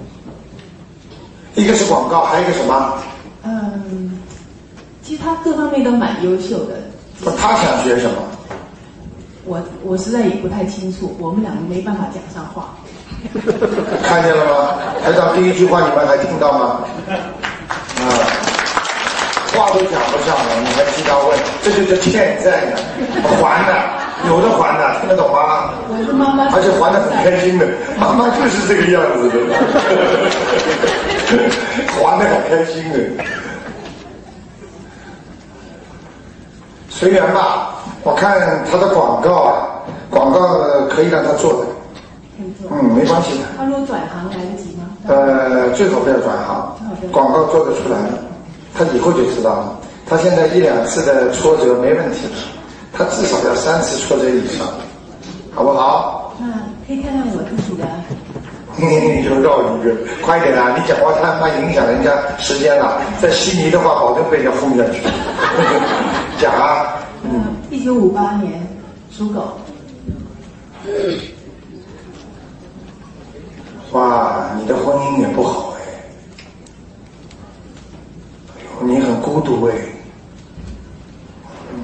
一个是广告，还有一个什么？ 嗯，其实他各方面都蛮优秀的。 不，他想学什么？ 我我实在也不太清楚，我们两个没办法讲上话。 看见了吗？台长第一句话你们还听到吗？啊，话都讲不上了，你还经常问，这就叫欠债呢，还的，有的还的，听得懂吗？ 我是妈妈， 而且还的很开心的，妈妈就是这个样子的，还的很开心的。随缘吧。我看他的广告啊，广告可以让他做的，嗯，没关系的。 他如果转行来得及吗？ 呃，最好不要转行，广告做得出来了，他以后就知道了。他现在一两次的挫折没问题的，他至少要三次挫折以上，好不好？ 那可以看看我自己的。 你就绕一个，快一点啦！你讲话太慢，影响人家时间了。在悉尼的话，保证被人家轰下去。讲啊。 嗯，一九五八年属狗。 哇，你的婚姻也不好哎，哎呦，你很孤独哎，嗯，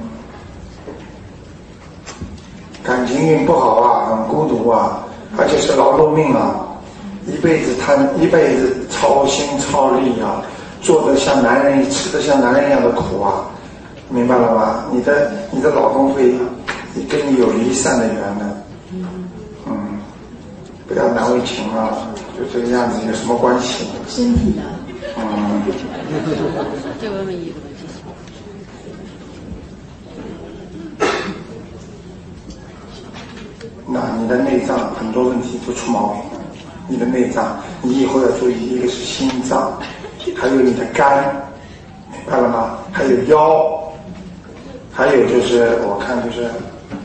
感情运不好啊，很孤独啊，而且是劳碌命啊，一辈子贪，一辈子操心操力啊，做得像男人，吃得像男人一样的苦啊。明白了吗？你的你的老公会跟你有离散的缘的，嗯，不要难为情啊，就这个样子有什么关系？ 身体呢？ 嗯。 这个问一个问题。 那你的内脏很多问题都出毛病了，你的内脏，你以后要注意，一个是心脏，还有你的肝，明白了吗？还有腰。还有就是，我看就是，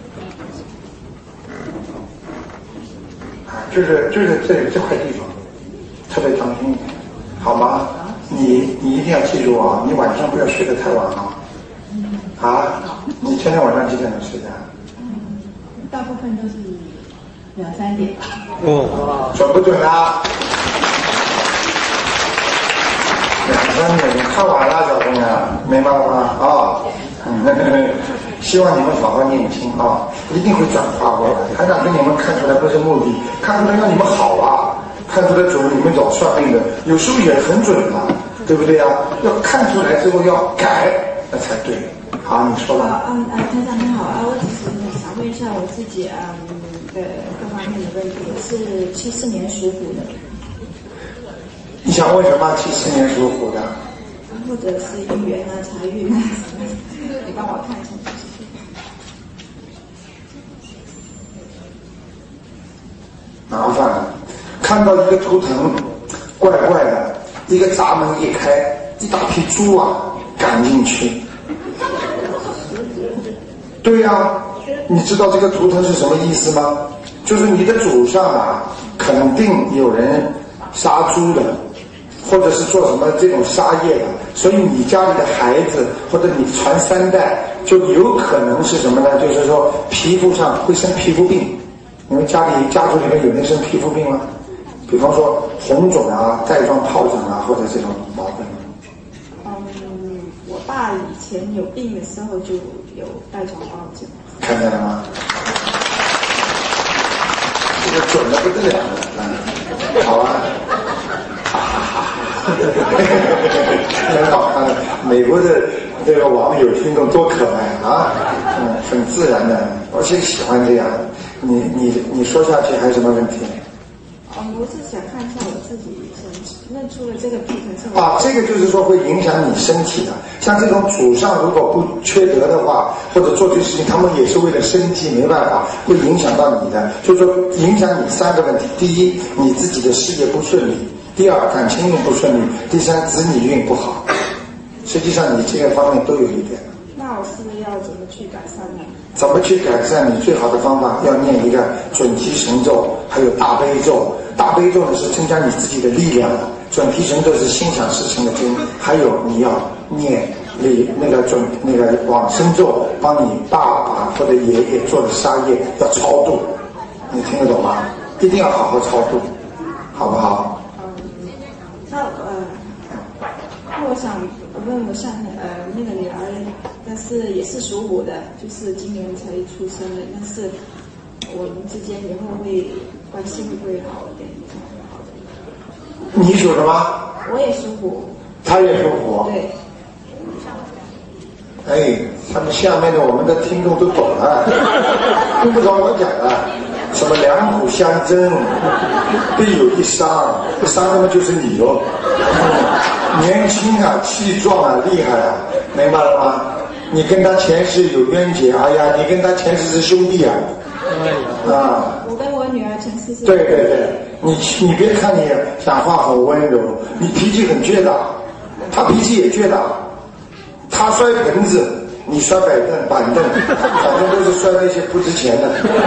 啊，就是就是这这块地方，特别当心，好吗？你你一定要记住啊，你晚上不要睡得太晚啊。啊，你今天晚上几点钟睡的？ 嗯，大部分都是两三点吧。 哦，准不准啊？两三点，太晚了，小姑娘，明白了吗？啊、哦。希望你们好好念经啊，一定会转化过来。台长跟你们看出来不是目的，看出来让你们好啊，看出来准你们找算命的，有时候也很准的、啊，对不对啊？要看出来之后要改，那才对。好，你说吧。 嗯嗯，台长你好啊，我只是想问一下我自己啊的各方面的问题，我是七四年属虎的。 你想问什么？七四年属虎的。 或者是姻缘啊、财运啊，你帮我看一下。 麻烦了，看到一个图腾，怪怪的，一个闸门一开，一大批猪啊赶进去。对呀、啊，你知道这个图腾是什么意思吗？就是你的祖上啊，肯定有人杀猪的。 或者是做什么这种杀业的，所以你家里的孩子或者你传三代，就有可能是什么呢？就是说皮肤上会生皮肤病。你们家里家族里面有人生皮肤病吗？比方说红肿啊、带状疱疹啊，或者这种毛病。 嗯，我爸以前有病的时候就有带状疱疹。 看见了吗？这个准的不得了了，嗯，好啊。很好看的，美国的这个网友听众多可爱啊，嗯，很自然的，而且喜欢这样。你你你说下去还有什么问题？ 哦，我是想看一下我自己认出了这个皮层症。 啊，这个就是说会影响你身体的。像这种祖上如果不缺德的话，或者做这事情，他们也是为了生计，没办法，会影响到你的。就是说影响你三个问题：第一，你自己的事业不顺利；第二，感情运不顺利；第三，子女运不好。实际上你这个方面都有一点。 那我是要怎么去改善呢？ 怎么去改善？你最好的方法要念一个准提神咒，还有大悲咒。大悲咒呢是增加你自己的力量的，准提神咒是心想事成的经。还有你要念你那个准那个往生咒，帮你爸爸或者爷爷做的杀业要超度，你听得懂吗？一定要好好超度，好不好？ 嗯，那呃，那我想问我上呃那个女儿，但是也是属虎的，就是今年才出生的，但是我们之间以后会关系会不会好一点？好的。 你属什么？ 我也属虎。 他也属虎。 对。 哎，他们下面的我们的听众都懂了，用不着我讲了。什么两虎相争，必有一伤，这伤他妈就是你喽。年轻啊，气壮啊，厉害啊，明白了吗？你跟他前世有冤结，哎呀，你跟他前世是兄弟啊。啊。 我跟我女儿前世是。 对对对，你你别看你讲话很温柔，你脾气很倔大，他脾气也倔大，他摔盆子。你摔板凳，板凳，反正都是摔那些不值钱的，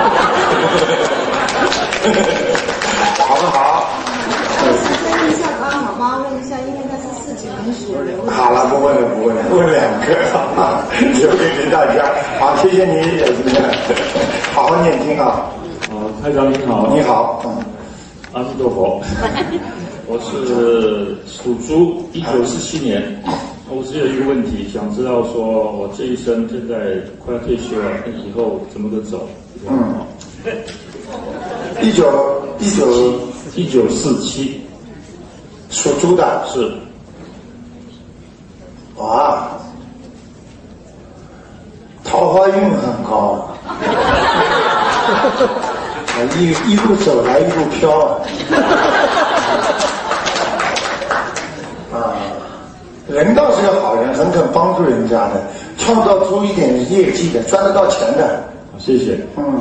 好不好？ 问一下，帮好妈问一下，因为他是四九年属牛。 好了，不问了，不问了，问两个，留给大家。好，谢谢你，今天好好念经啊。 啊，台长你好。 你好，嗯， 阿弥陀佛。我是属猪，一九四七年。我只有一个问题，想知道说我这一生现在快要退休了，以后怎么个走？ 嗯，一九一九一九四七， 属猪的是。 哇，桃花运很高，啊，一一路走来一路飘啊。啊。人倒是个好人，很肯帮助人家的，创造出一点业绩的，赚得到钱的。 谢谢。 嗯。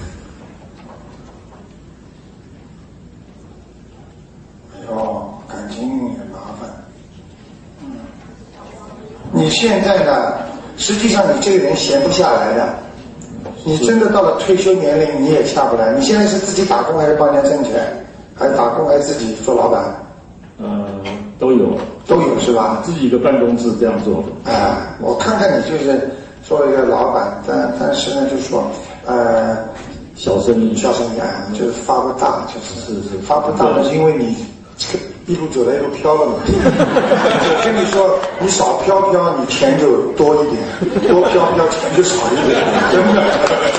哎呦，感情也麻烦。嗯。你现在呢？实际上你这个人闲不下来的。你真的到了退休年龄，你也下不来。你现在是自己打工还是帮人家挣钱？还是打工还是自己做老板？ 呃，都有。 都有是吧？ 自己一个办公室这样做。 哎、呃，我看看你就是做一个老板，但但是呢，就说呃， 小生意， 小生意啊，就是发不大，就是是是发不大呢，是因为你一路走来一路飘了嘛。我跟你说，你少飘飘，你钱就多一点；多飘飘，钱就少一点，真的。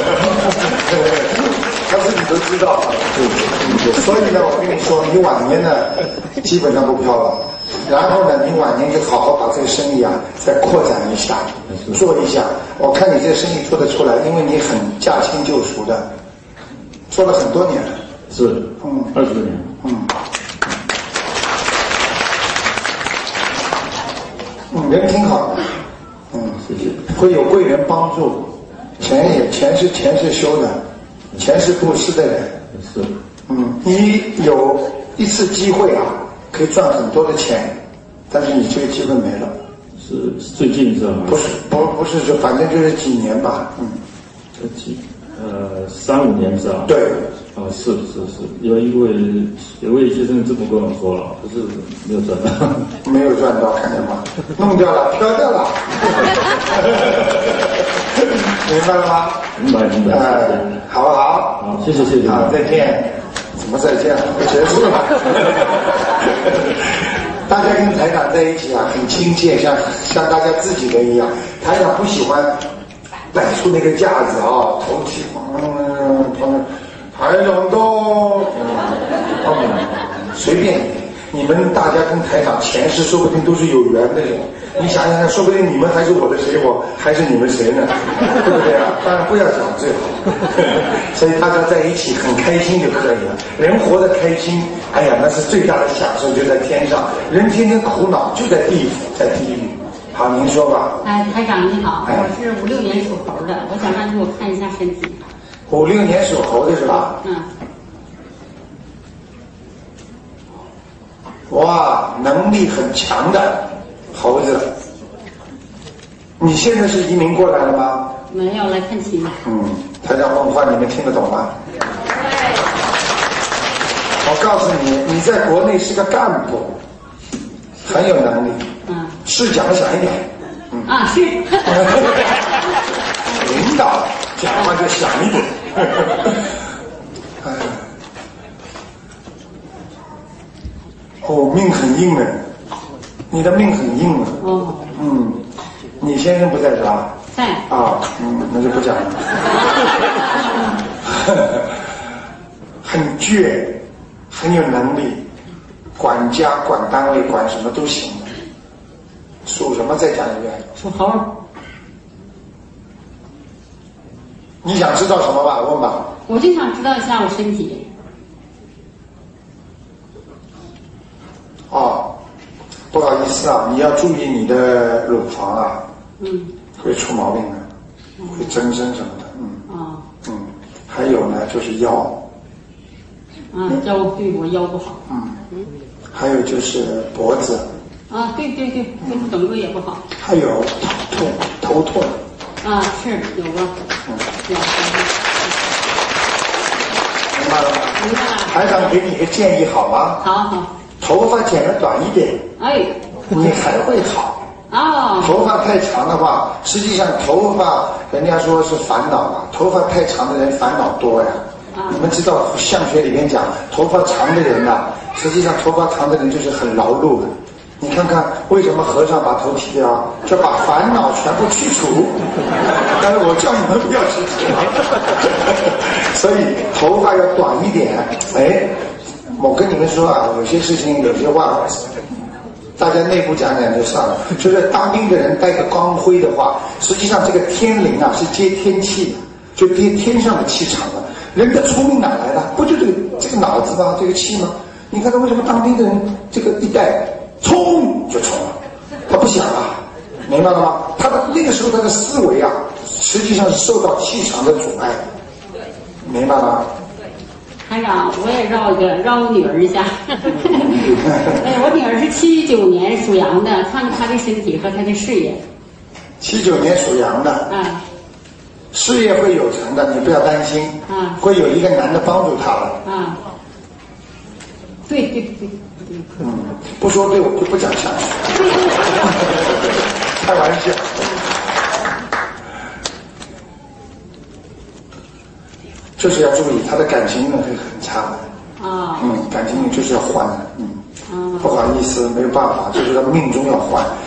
他自己都知道。所以呢，我跟你说，你晚年呢，基本上不飘了。然后呢，你晚年就好好把这个生意啊再扩展一下，做一下。我看你这个生意做得出来，因为你很驾轻就熟的，做了很多年了。 是， 嗯， 二十年。 嗯，嗯，人挺好的，嗯， 谢谢。 会有贵人帮助，钱也钱是钱是修的，钱是布施的人。 是， 嗯，你有一次机会啊。可以赚很多的钱，但是你这个机会没了。 是最近是吗？ 不是，不不是，就反正就是几年吧，嗯。 这几呃三五年是吧？ 对， 哦， 是是是，有一位有一位先生这么跟我说了，可是没有赚到， 没有赚到，看见吗？弄掉了，飘掉了，明白了吗？ 明白明白。 哎、呃，好不好？ 好，谢谢谢谢。 好，再见。怎么再见了？快结束了。大家跟台长在一起啊，很亲切，像像大家自己人一样。台长不喜欢摆出那个架子啊，头起，嗯，台长都，嗯，随便你。你们大家跟台长前世说不定都是有缘的人。你想想看，说不定你们还是我的谁，我还是你们谁呢？对不对啊？当然不要讲最好。所以大家在一起很开心就可以了。人活得开心，哎呀，那是最大的享受，就在天上。人天天苦恼，就在地府，在地狱。好，您说吧。 哎，台长你好，我是五六年属猴的，我想让你给我看一下身体。 五六年属猴的是吧？ 嗯。 哇，能力很强的猴子。你现在是移民过来了吗？ 没有，来看亲。 嗯，台长问话你们听得懂吗？我告诉你，你在国内是个干部，很有能力。 嗯。 是讲的响一点。 嗯。啊，是。 领导讲话就响一点。哎。哦，命很硬的，你的命很硬了。 哦。 嗯，你先生不在是吧？ 在。 啊，嗯，那就不讲了。很倔，很有能力，管家、管单位、管什么都行的。属什么？再讲一遍。 属猴。 你想知道什么吧？问吧。 我就想知道一下我身体。 哦，不好意思啊，你要注意你的乳房啊， 嗯， 会出毛病的，嗯、会增生什么的，嗯， 啊、哦， 嗯，还有呢就是腰， 啊，腰对我腰不好， 嗯，还有就是脖子， 啊，对对对，对整个也不好， 还有头痛，头痛， 啊，是有个，嗯，有。 明白了吗？ 明白了。 台长给你一个建议好吗？ 好好。 头发剪得短一点， 哎， 你还会好。 哦。 头发太长的话，实际上头发人家说是烦恼嘛，头发太长的人烦恼多呀。啊、你们知道相学里面讲，头发长的人呐、啊，实际上头发长的人就是很劳碌的。你看看为什么和尚把头剃掉，就把烦恼全部去除。但是我叫你们不要去除，所以头发要短一点。哎。我跟你们说啊，有些事情有些话，大家内部讲讲就算了。就是当兵的人带个光辉的话，实际上这个天灵啊是接天气的，就接天上的气场的。人的聪明哪来的？不就这个这个脑子吗？这个气吗？你看他为什么当兵的人这个一带冲就冲了，他不想啊，明白了吗？他的那个时候他的思维啊，实际上是受到气场的阻碍，明白吗？ 台长，我也绕一个，绕我女儿一下。哎，我女儿是七九年属羊的，看看她的身体和她的事业。 七九年属羊的。 啊。 事业会有成的，你不要担心。 啊。会有一个男的帮助她了。 啊。对对对。 嗯，不说对，我就不讲下去。开玩笑。就是要注意，他的感情运会很差的。 啊。 嗯，感情运就是要换的。嗯。 啊。 不好意思，没有办法，就是他命中要换。